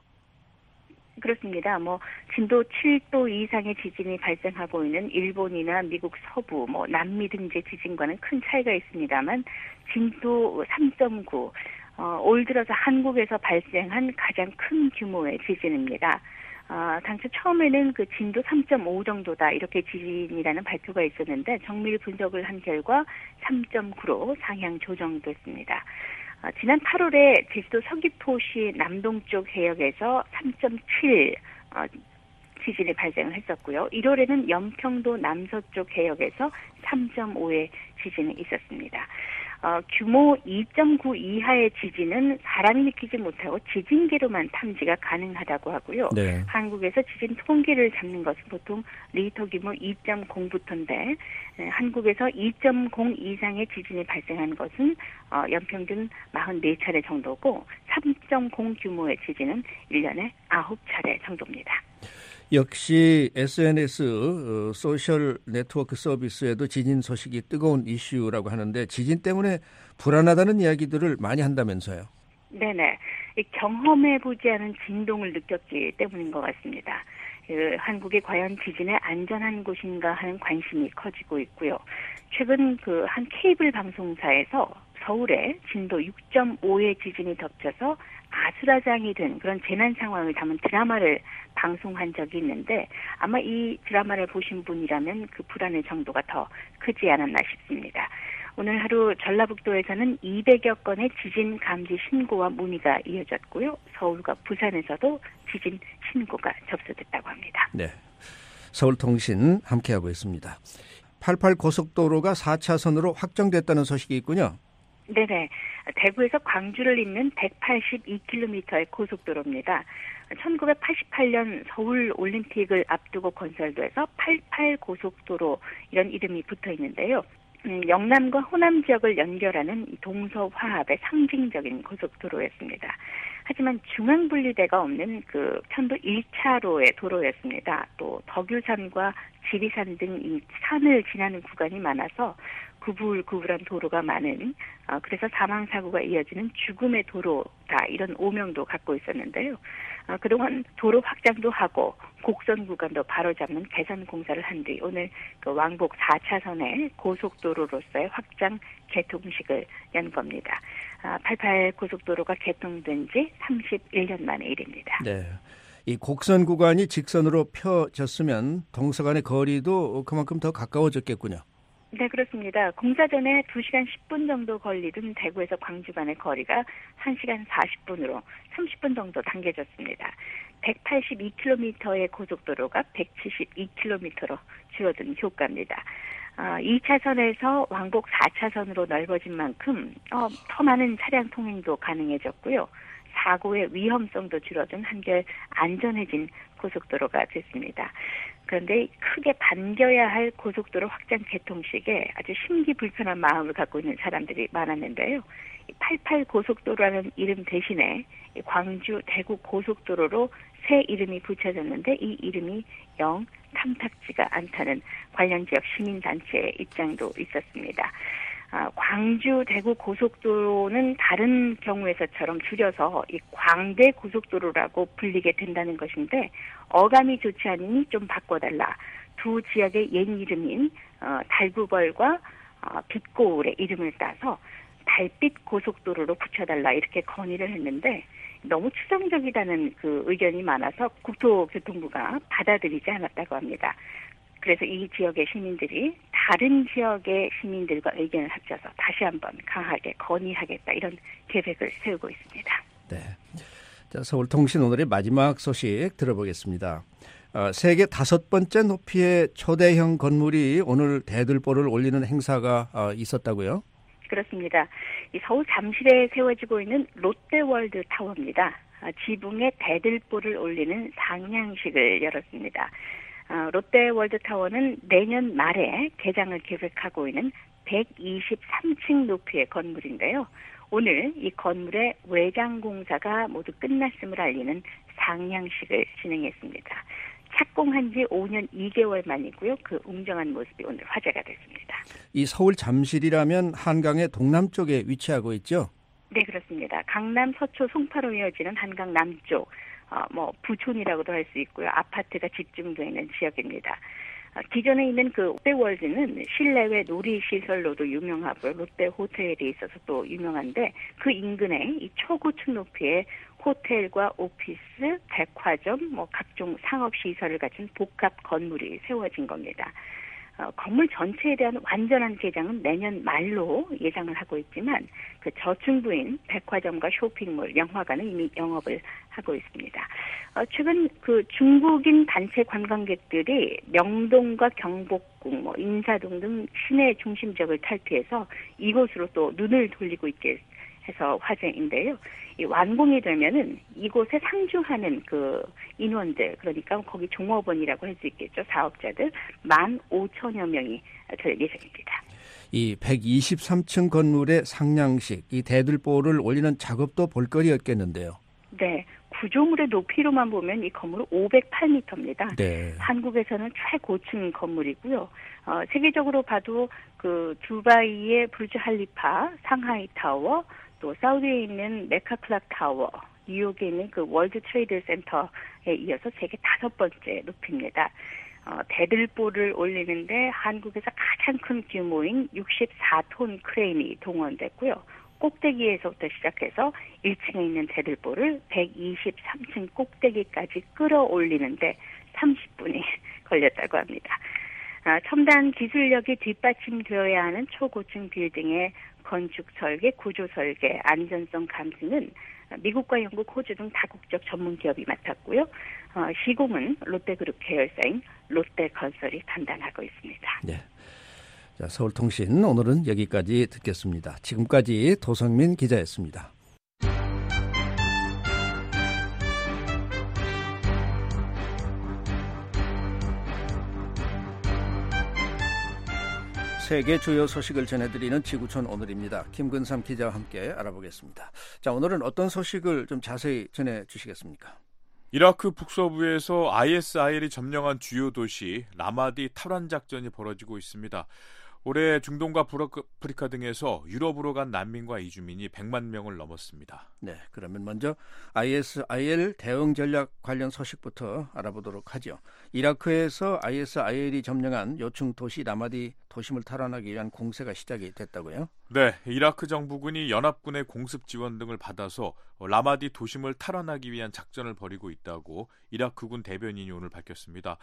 S17: 그렇습니다. 뭐 진도 칠 도 이상의 지진이 발생하고 있는 일본이나 미국 서부, 뭐 남미 등지 지진과는 큰 차이가 있습니다만 진도 삼 점 구, 어, 올 들어서 한국에서 발생한 가장 큰 규모의 지진입니다. 어, 당초 처음에는 그 진도 삼 점 오 정도다 이렇게 지진이라는 발표가 있었는데 정밀 분석을 한 결과 삼 점 구로 상향 조정됐습니다. 어, 지난 팔월에 제주도 서귀포시 남동쪽 해역에서 삼 점 칠 어, 지진이 발생을 했었고요. 일월에는 연평도 남서쪽 해역에서 삼 점 오의 지진이 있었습니다. 어, 규모 이 점 구 이하의 지진은 사람이 느끼지 못하고 지진계로만 탐지가 가능하다고 하고요.
S3: 네.
S17: 한국에서 지진 통계를 잡는 것은 보통 리터 규모 이 점 공부터인데 에, 한국에서 이 점 공 이상의 지진이 발생한 것은 어, 연평균 사십사 차례 정도고 삼 점 공 규모의 지진은 일 년에 아홉 차례 정도입니다.
S3: 역시 에스엔에스 어, 소셜 네트워크 서비스에도 지진 소식이 뜨거운 이슈라고 하는데 지진 때문에 불안하다는 이야기들을 많이 한다면서요.
S17: 네네. 경험해보지 않은 진동을 느꼈기 때문인 것 같습니다. 그 한국이 과연 지진에 안전한 곳인가 하는 관심이 커지고 있고요. 최근 그 한 케이블 방송사에서 서울에 진도 육 점 오의 지진이 덮쳐서 아수라장이 된 그런 재난 상황을 담은 드라마를 방송한 적이 있는데 아마 이 드라마를 보신 분이라면 그 불안의 정도가 더 크지 않았나 싶습니다. 오늘 하루 전라북도에서는 이백여 건의 지진 감지 신고와 문의가 이어졌고요. 서울과 부산에서도 지진 신고가 접수됐다고 합니다.
S3: 네, 서울통신 함께하고 있습니다. 팔십팔 고속도로가 사 차선으로 확정됐다는 소식이 있군요.
S17: 네네. 대구에서 광주를 잇는 백팔십이 킬로미터의 고속도로입니다. 천구백팔십팔 년 서울 올림픽을 앞두고 건설돼서 팔십팔 고속도로 이런 이름이 붙어 있는데요. 음, 영남과 호남 지역을 연결하는 동서화합의 상징적인 고속도로였습니다. 하지만 중앙분리대가 없는 그 편도 일 차로의 도로였습니다. 또 덕유산과 지리산 등 이 산을 지나는 구간이 많아서 구불구불한 도로가 많은 어, 그래서 사망사고가 이어지는 죽음의 도로다 이런 오명도 갖고 있었는데요. 어, 그동안 도로 확장도 하고 곡선 구간도 바로잡는 개선 공사를 한 뒤 오늘 그 왕복 사 차선의 고속도로로서의 확장 개통식을 연 겁니다. 아, 팔십팔 고속도로가 개통된 지 삼십일 년 만의 일입니다.
S3: 네. 이 곡선 구간이 직선으로 펴졌으면 동서 간의 거리도 그만큼 더 가까워졌겠군요.
S17: 네, 그렇습니다. 공사 전에 두 시간 십 분 정도 걸리던 대구에서 광주 간의 거리가 한 시간 사십 분으로 삼십 분 정도 당겨졌습니다. 백팔십이 킬로미터의 고속도로가 백칠십이 킬로미터로 줄어든 효과입니다. 어, 이 차선에서 왕복 사 차선으로 넓어진 만큼 어, 더 많은 차량 통행도 가능해졌고요. 사고의 위험성도 줄어든 한결 안전해진 고속도로가 됐습니다. 그런데 크게 반겨야 할 고속도로 확장 개통식에 아주 심기불편한 마음을 갖고 있는 사람들이 많았는데요. 팔십팔 고속도로라는 이름 대신에 광주 대구 고속도로로 새 이름이 붙여졌는데 이 이름이 영 탐탁지가 않다는 관련 지역 시민단체의 입장도 있었습니다. 아, 광주 대구 고속도로는 다른 경우에서처럼 줄여서 이 광대 고속도로라고 불리게 된다는 것인데 어감이 좋지 않으니 좀 바꿔달라. 두 지역의 옛 이름인 어, 달구벌과 어, 빛고울의 이름을 따서 달빛 고속도로로 붙여달라 이렇게 건의를 했는데 너무 추상적이라는 그 의견이 많아서 국토교통부가 받아들이지 않았다고 합니다. 그래서 이 지역의 시민들이 다른 지역의 시민들과 의견을 합쳐서 다시 한번 강하게 건의하겠다 이런 계획을 세우고 있습니다.
S3: 네. 자, 서울통신 오늘의 마지막 소식 들어보겠습니다. 어, 세계 다섯 번째 높이의 초대형 건물이 오늘 대들보를 올리는 행사가 어, 있었다고요?
S17: 그렇습니다. 이 서울 잠실에 세워지고 있는 롯데월드 타워입니다. 아, 지붕에 대들보를 올리는 상향식을 열었습니다. 어, 롯데월드타워는 내년 말에 개장을 계획하고 있는 백이십삼 층 높이의 건물인데요. 오늘 이 건물의 외장 공사가 모두 끝났음을 알리는 상향식을 진행했습니다. 착공한 지 오 년 이 개월 만이고요. 그 웅장한 모습이 오늘 화제가 됐습니다.
S3: 이 서울 잠실이라면 한강의 동남쪽에 위치하고 있죠?
S17: 네, 그렇습니다. 강남, 서초, 송파로 이어지는 한강 남쪽. 어, 뭐 부촌이라고도 할 수 있고요. 아파트가 집중되어 있는 지역입니다. 어, 기존에 있는 그 롯데월드는 실내외 놀이시설로도 유명하고요. 롯데 호텔이 있어서 또 유명한데 그 인근에 이 초고층 높이의 호텔과 오피스, 백화점, 뭐 각종 상업시설을 갖춘 복합 건물이 세워진 겁니다. 어, 건물 전체에 대한 완전한 개장은 내년 말로 예상을 하고 있지만 그 저층부인 백화점과 쇼핑몰, 영화관은 이미 영업을 하고 있습니다. 어, 최근 그 중국인 단체 관광객들이 명동과 경복궁, 뭐 인사동 등 시내 중심 지역을 탈피해서 이곳으로 또 눈을 돌리고 있게 해서 화제인데요. 이 완공이 되면은 이곳에 상주하는 그 인원들, 그러니까 거기 종업원이라고 할 수 있겠죠. 사업자들 만 오천여 명이 될 예정입니다.
S3: 이 백이십삼 층 건물의 상향식, 이 대들보를 올리는 작업도 볼거리였겠는데요.
S17: 네. 구조물의 높이로만 보면 이 건물은 오백팔 미터입니다.
S3: 네.
S17: 한국에서는 최고층 건물이고요. 어, 세계적으로 봐도 그 두바이의 부르즈 할리파, 상하이 타워, 또 사우디에 있는 메카 클락 타워, 뉴욕에 있는 그 월드 트레이드 센터에 이어서 세계 다섯 번째 높이입니다. 어, 대들보를 올리는데 한국에서 가장 큰 규모인 육십사 톤 크레인이 동원됐고요. 꼭대기에서부터 시작해서 일 층에 있는 대들보를 백이십삼 층 꼭대기까지 끌어올리는데 삼십 분이 걸렸다고 합니다. 아, 첨단 기술력이 뒷받침되어야 하는 초고층 빌딩의 건축 설계, 구조 설계, 안전성 감시는 미국과 영국, 호주 등 다국적 전문 기업이 맡았고요. 어, 시공은 롯데그룹 계열사인 롯데건설이 담당하고 있습니다.
S3: 네. 자, 서울통신 오늘은 여기까지 듣겠습니다. 지금까지 도성민 기자였습니다. 세계 주요 소식을 전해드리는 지구촌 오늘입니다. 김근삼 기자와 함께 알아보겠습니다. 자, 오늘은 어떤 소식을 좀 자세히 전해주시겠습니까?
S18: 이라크 북서부에서 아이에스아이엘이 점령한 주요 도시 라마디 탈환 작전이 벌어지고 있습니다. 올해 중동과 북아프리카 등에서 유럽으로 간 난민과 이주민이 백만 명을 넘었습니다.
S3: 네, 그러면 먼저 아이에스아이엘 대응 전략 관련 소식부터 알아보도록 하죠. 이라크에서 아이에스아이엘이 점령한 요충 도시 라마디 도심을 탈환하기 위한 공세가 시작이 됐다고요?
S18: 네, 이라크 정부군이 연합군의 공습 지원 등을 받아서 라마디 도심을 탈환하기 위한 작전을 벌이고 있다고 이라크군 대변인이 오늘 밝혔습니다.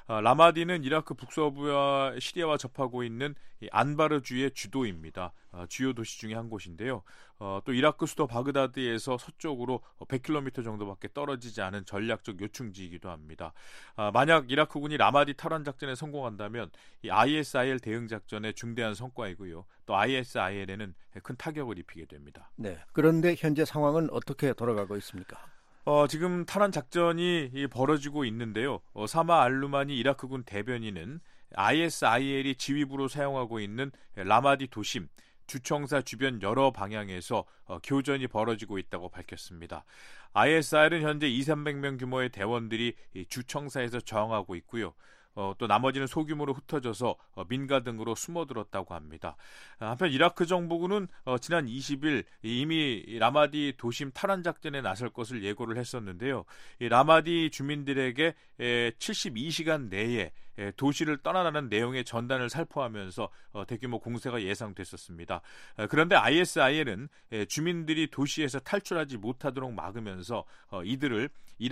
S18: 라마디는 이라크 북서부와 시리아와 접하고 있는 안바르주의 주도입니다. 주요 도시 중에 한 곳인데요. 어, 또 이라크 수도 바그다드에서 서쪽으로 백 킬로미터 정도밖에 떨어지지 않은 전략적 요충지이기도 합니다. 아, 만약 이라크군이 라마디 탈환 작전에 성공한다면 이 아이에스아이엘 대응 작전의 중대한 성과이고요. 또 아이에스아이엘에는 큰 타격을 입히게 됩니다.
S3: 네. 그런데 현재 상황은 어떻게 돌아가고 있습니까?
S18: 어, 지금 탈환 작전이 벌어지고 있는데요. 어, 사마 알루마니 이라크군 대변인은 아이에스아이엘이 지휘부로 사용하고 있는 라마디 도심, 주청사 주변 여러 방향에서 어, 교전이 벌어지고 있다고 밝혔습니다. 아이에스아이엘은 현재 이삼백 명 규모의 대원들이 이 주청사에서 저항하고 있고요. 어, 또 나머지는 소규모로 흩어져서 어, 민가 등으로 숨어들었다고 합니다. 아, 한편 이라크 정부군은 어, 지난 이십 일 이미 라마디 도심 탈환 작전에 나설 것을 예고를 했었는데요. 이 라마디 주민들에게 에, 칠십이 시간 내에 에, 도시를 떠나라는 내용의 전단을 살포하면서 어, 대규모 공세가 예상됐었습니다. 에, 그런데 아이에스아이엘은 에, 주민들이 도시에서 탈출하지 못하도록 막으면서 어, 이들을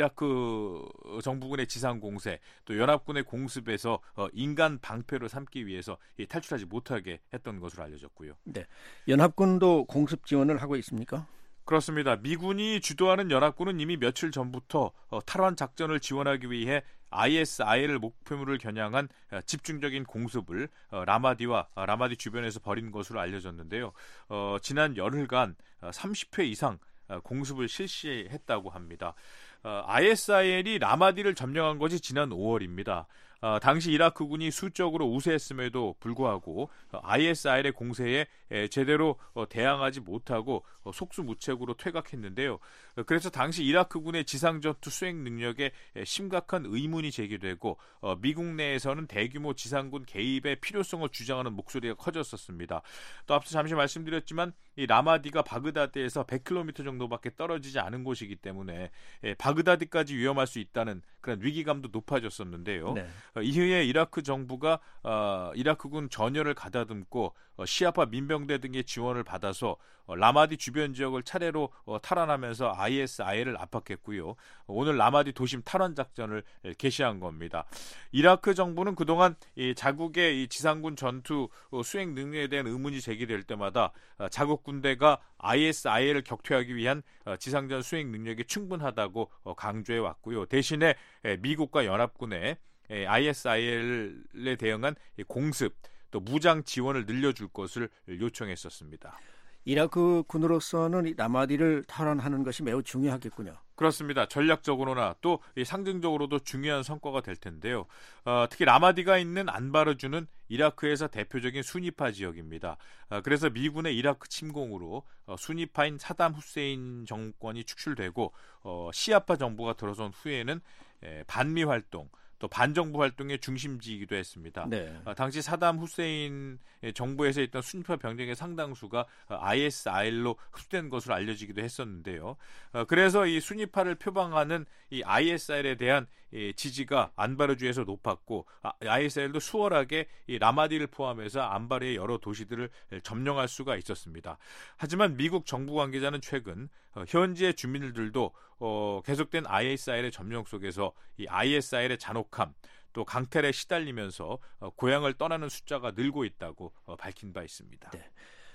S18: 이라크 정부군의 지상 공세, 또 연합군의 공습에서 어, 인간 방패로 삼기 위해서 이, 탈출하지 못하게 했던 것으로 알려졌고요.
S3: 네, 연합군도 공습 지원을 하고 있습니까?
S18: 그렇습니다. 미군이 주도하는 연합군은 이미 며칠 전부터 어, 탈환 작전을 지원하기 위해 아이에스아이엘을 목표물을 겨냥한 어, 집중적인 공습을 어, 라마디와 어, 라마디 주변에서 벌인 것으로 알려졌는데요. 어, 지난 열흘간 어, 삼십 회 이상 어, 공습을 실시했다고 합니다. 어, 아이에스아이엘이 라마디를 점령한 것이 지난 오월입니다. 어, 당시 이라크군이 수적으로 우세했음에도 불구하고 어, 아이에스아이엘의 공세에 에, 제대로 어, 대항하지 못하고 어, 속수무책으로 퇴각했는데요. 어, 그래서 당시 이라크군의 지상전투 수행 능력에 에, 심각한 의문이 제기되고 어, 미국 내에서는 대규모 지상군 개입의 필요성을 주장하는 목소리가 커졌었습니다. 또 앞서 잠시 말씀드렸지만 이 라마디가 바그다드에서 백 킬로미터 정도밖에 떨어지지 않은 곳이기 때문에 에, 바그다드까지 위험할 수 있다는 그런 위기감도 높아졌었는데요. 네. 어, 이후에 이라크 정부가 어, 이라크군 전열을 가다듬고 어, 시아파 민병대 등의 지원을 받아서 어, 라마디 주변 지역을 차례로 어, 탈환하면서 아이에스아이엘을 압박했고요. 오늘 라마디 도심 탈환 작전을 개시한 겁니다. 이라크 정부는 그동안 이 자국의 이 지상군 전투 어, 수행 능력에 대한 의문이 제기될 때마다 어, 자국 군대가 아이에스아이엘을 격퇴하기 위한 어, 지상전 수행 능력이 충분하다고 어, 강조해 왔고요. 대신에 에, 미국과 연합군의 에, 아이에스아이엘에 대응한 공습, 또 무장 지원을 늘려줄 것을 요청했었습니다.
S3: 이라크 군으로서는 라마디를 탈환하는 것이 매우 중요하겠군요.
S18: 그렇습니다. 전략적으로나 또 상징적으로도 중요한 성과가 될 텐데요. 어, 특히 라마디가 있는 안바르주는 이라크에서 대표적인 수니파 지역입니다. 어, 그래서 미군의 이라크 침공으로 어, 수니파인 사담 후세인 정권이 축출되고 어, 시아파 정부가 들어선 후에는 에, 반미 활동, 또 반정부 활동의 중심지이기도 했습니다. 네. 어, 당시 사담 후세인 정부에서 있던 순니파 병력의 상당수가 아이에스아이엘로 흡수된 것으로 알려지기도 했었는데요. 어, 그래서 이 순니파를 표방하는 이 아이에스아이엘에 대한 이 지지가 안바르주에서 높았고 아, 아이에스아이엘도 수월하게 이 라마디를 포함해서 안바르의 여러 도시들을 점령할 수가 있었습니다. 하지만 미국 정부 관계자는 최근 어, 현지의 주민들도 어, 계속된 아이에스아이엘의 점령 속에서 이 아이에스아이엘의 잔혹함, 또 강탈에 시달리면서 어, 고향을 떠나는 숫자가 늘고 있다고 어, 밝힌 바 있습니다.
S3: 네.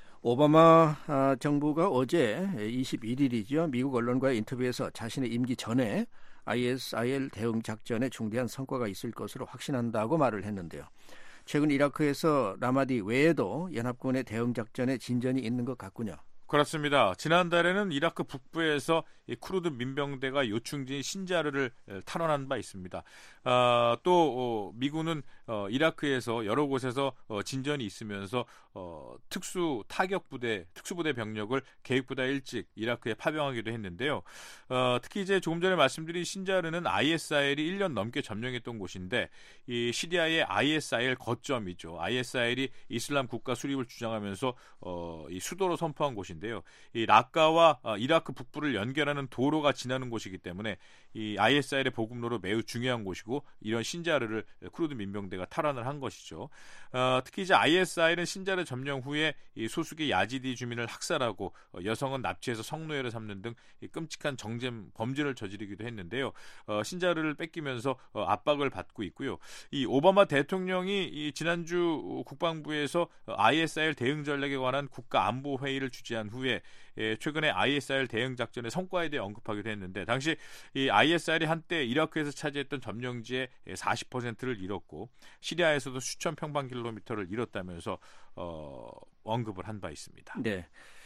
S3: 오바마 아, 정부가 어제 이십일 일이죠. 미국 언론과의 인터뷰에서 자신의 임기 전에 아이에스아이엘 대응 작전에 중대한 성과가 있을 것으로 확신한다고 말을 했는데요. 최근 이라크에서 라마디 외에도 연합군의 대응 작전에 진전이 있는 것 같군요.
S18: 그렇습니다. 지난달에는 이라크 북부에서 이 쿠르드 민병대가 요충지 신자르를 탈환한 바 있습니다. 아, 또 어, 미군은 어, 이라크에서 여러 곳에서 어, 진전이 있으면서 어, 특수 타격부대, 특수부대 병력을 계획보다 일찍 이라크에 파병하기도 했는데요. 어, 특히 이제 조금 전에 말씀드린 신자르는 아이에스아이엘이 일 년 넘게 점령했던 곳인데 이 시리아의 아이에스아이엘 거점이죠. 아이에스아이엘이 이슬람 국가 수립을 주장하면서 어, 이 수도로 선포한 곳인데요. 이 라카와 어, 이라크 북부를 연결하는 도로가 지나는 곳이기 때문에 이 아이에스아이엘의 보급로로 매우 중요한 곳이고 이런 신자르를 쿠르드 민병대가 탈환을 한 것이죠. 어, 특히 이제 아이에스아이엘은 신자르 점령 후에 이 소수의 야지디 주민을 학살하고 어, 여성은 납치해서 성노예를 삼는 등 이 끔찍한 정쟁 범죄를 저지르기도 했는데요. 어, 신자르를 뺏기면서 어, 압박을 받고 있고요. 이 오바마 대통령이 이 지난주 국방부에서 아이에스아이엘 대응 전략에 관한 국가 안보 회의를 주재한 후에 예, 최근에 아이에스아이엘 대응 작전의 성과에 대해 언급하기도 했는데 당시 이 아이에스아이엘이 한때 이라크에서 차지했던 점령지의 사십 퍼센트를 잃었고 시리아에서도 수천 평방킬로미터를 잃었다면서 어, 언급을 한 바 있습니다.
S3: 네.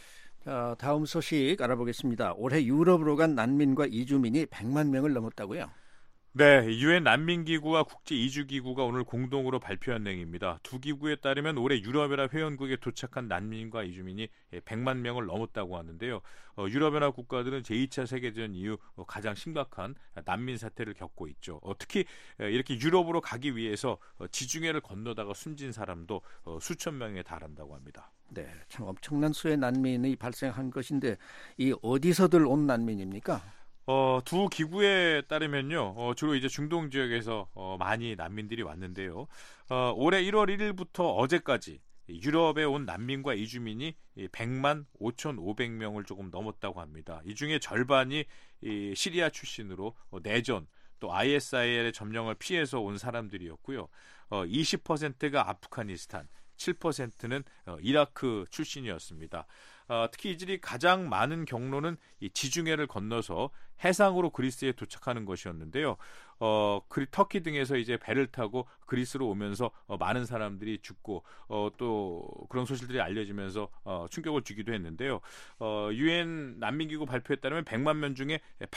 S3: 자, 다음 소식 알아보겠습니다. 올해 유럽으로 간 난민과 이주민이 백만 명을 넘었다고요?
S18: 네, 유엔 난민기구와 국제이주기구가 오늘 공동으로 발표한 내용입니다. 두 기구에 따르면 올해 유럽연합 회원국에 도착한 난민과 이주민이 백만 명을 넘었다고 하는데요. 어, 유럽연합 국가들은 제이 차 세계대전 이후 가장 심각한 난민 사태를 겪고 있죠. 어, 특히 이렇게 유럽으로 가기 위해서 지중해를 건너다가 숨진 사람도 어, 수천 명에 달한다고 합니다.
S3: 네, 참 엄청난 수의 난민이 발생한 것인데 이 어디서들 온 난민입니까?
S18: 어, 두 기구에 따르면요, 어, 주로 이제 중동 지역에서 어, 많이 난민들이 왔는데요. 어, 올해 일월 일일부터 어제까지 유럽에 온 난민과 이주민이 백만 오천오백 명을 조금 넘었다고 합니다. 이 중에 절반이 이 시리아 출신으로 어, 내전 또 아이에스아이엘의 점령을 피해서 온 사람들이었고요. 어, 이십 퍼센트가 아프가니스탄, 칠 퍼센트는 어, 이라크 출신이었습니다. 어, 특히 이들이 가장 많은 경로는 이 지중해를 건너서 해상으로 그리스에 도착하는 것이었는데요. 어, 그리, 터키 등에서 이제 배를 타고 그리스로 오면서 어, 많은 사람들이 죽고 어, 또 그런 소식들이 알려지면서 어, 충격을 주기도 했는데요. 어, 유엔 난민기구 발표에 따르면 백만 명 중에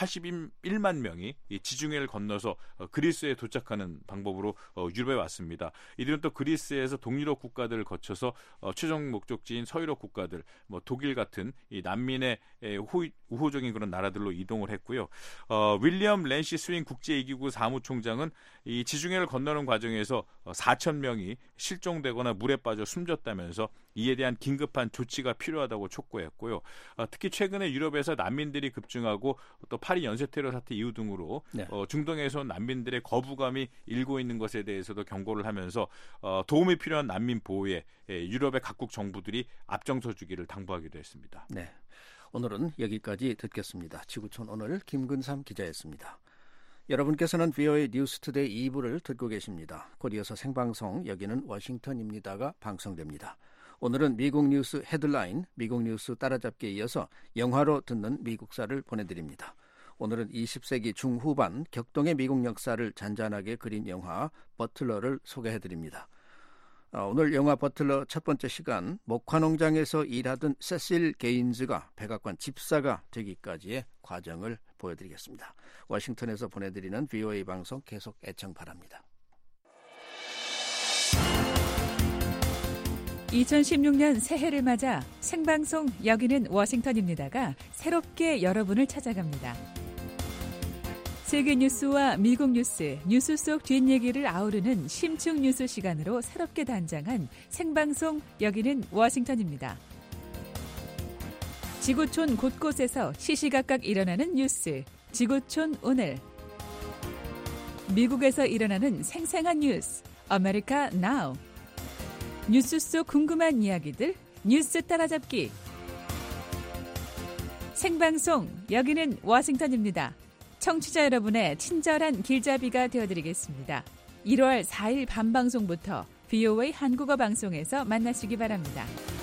S18: 팔십일만 명이 이 지중해를 건너서 어, 그리스에 도착하는 방법으로 어, 유럽에 왔습니다. 이들은 또 그리스에서 동유럽 국가들을 거쳐서 어, 최종 목적지인 서유럽 국가들, 뭐 독일 같은 이 난민의 호, 우호적인 그런 나라들로 이동을 했고요. 어, 윌리엄 랜시 스윙 국제이기구 사무총장은 이 지중해를 건너는 과정에서 사천 명이 실종되거나 물에 빠져 숨졌다면서 이에 대한 긴급한 조치가 필요하다고 촉구했고요. 어, 특히 최근에 유럽에서 난민들이 급증하고 또 파리 연쇄 테러 사태 이후 등으로 네. 어, 중동에서 온 난민들의 거부감이 일고 있는 것에 대해서도 경고를 하면서 어, 도움이 필요한 난민 보호에 예, 유럽의 각국 정부들이 앞장서 주기를 당부하기도 했습니다.
S3: 네, 오늘은 여기까지 듣겠습니다. 지구촌 오늘 김근삼 기자였습니다. 여러분께서는 브이오에이 뉴스투데이 이 부를 듣고 계십니다. 곧 이어서 생방송 여기는 워싱턴입니다가 방송됩니다. 오늘은 미국 뉴스 헤드라인, 미국 뉴스 따라잡기에 이어서 영화로 듣는 미국사를 보내드립니다. 오늘은 이십 세기 중후반 격동의 미국 역사를 잔잔하게 그린 영화 버틀러를 소개해드립니다. 오늘 영화 버틀러 첫 번째 시간, 목화농장에서 일하던 세실 게인즈가 백악관 집사가 되기까지의 과정을 보여드리겠습니다. 워싱턴에서 보내드리는 브이오에이 방송 계속 애청 바랍니다.
S13: 이천십육 년 새해를 맞아 생방송 여기는 워싱턴입니다가 새롭게 여러분을 찾아갑니다. 세계 뉴스와 미국 뉴스, 뉴스 속 뒷얘기를 아우르는 심층 뉴스 시간으로 새롭게 단장한 생방송 여기는 워싱턴입니다. 지구촌 곳곳에서 시시각각 일어나는 뉴스, 지구촌 오늘. 미국에서 일어나는 생생한 뉴스, 아메리카 나우. 뉴스 속 궁금한 이야기들, 뉴스 따라잡기. 생방송 여기는 워싱턴입니다. 청취자 여러분의 친절한 길잡이가 되어드리겠습니다. 일월 사일 밤방송부터 브이오에이 한국어 방송에서 만나시기 바랍니다.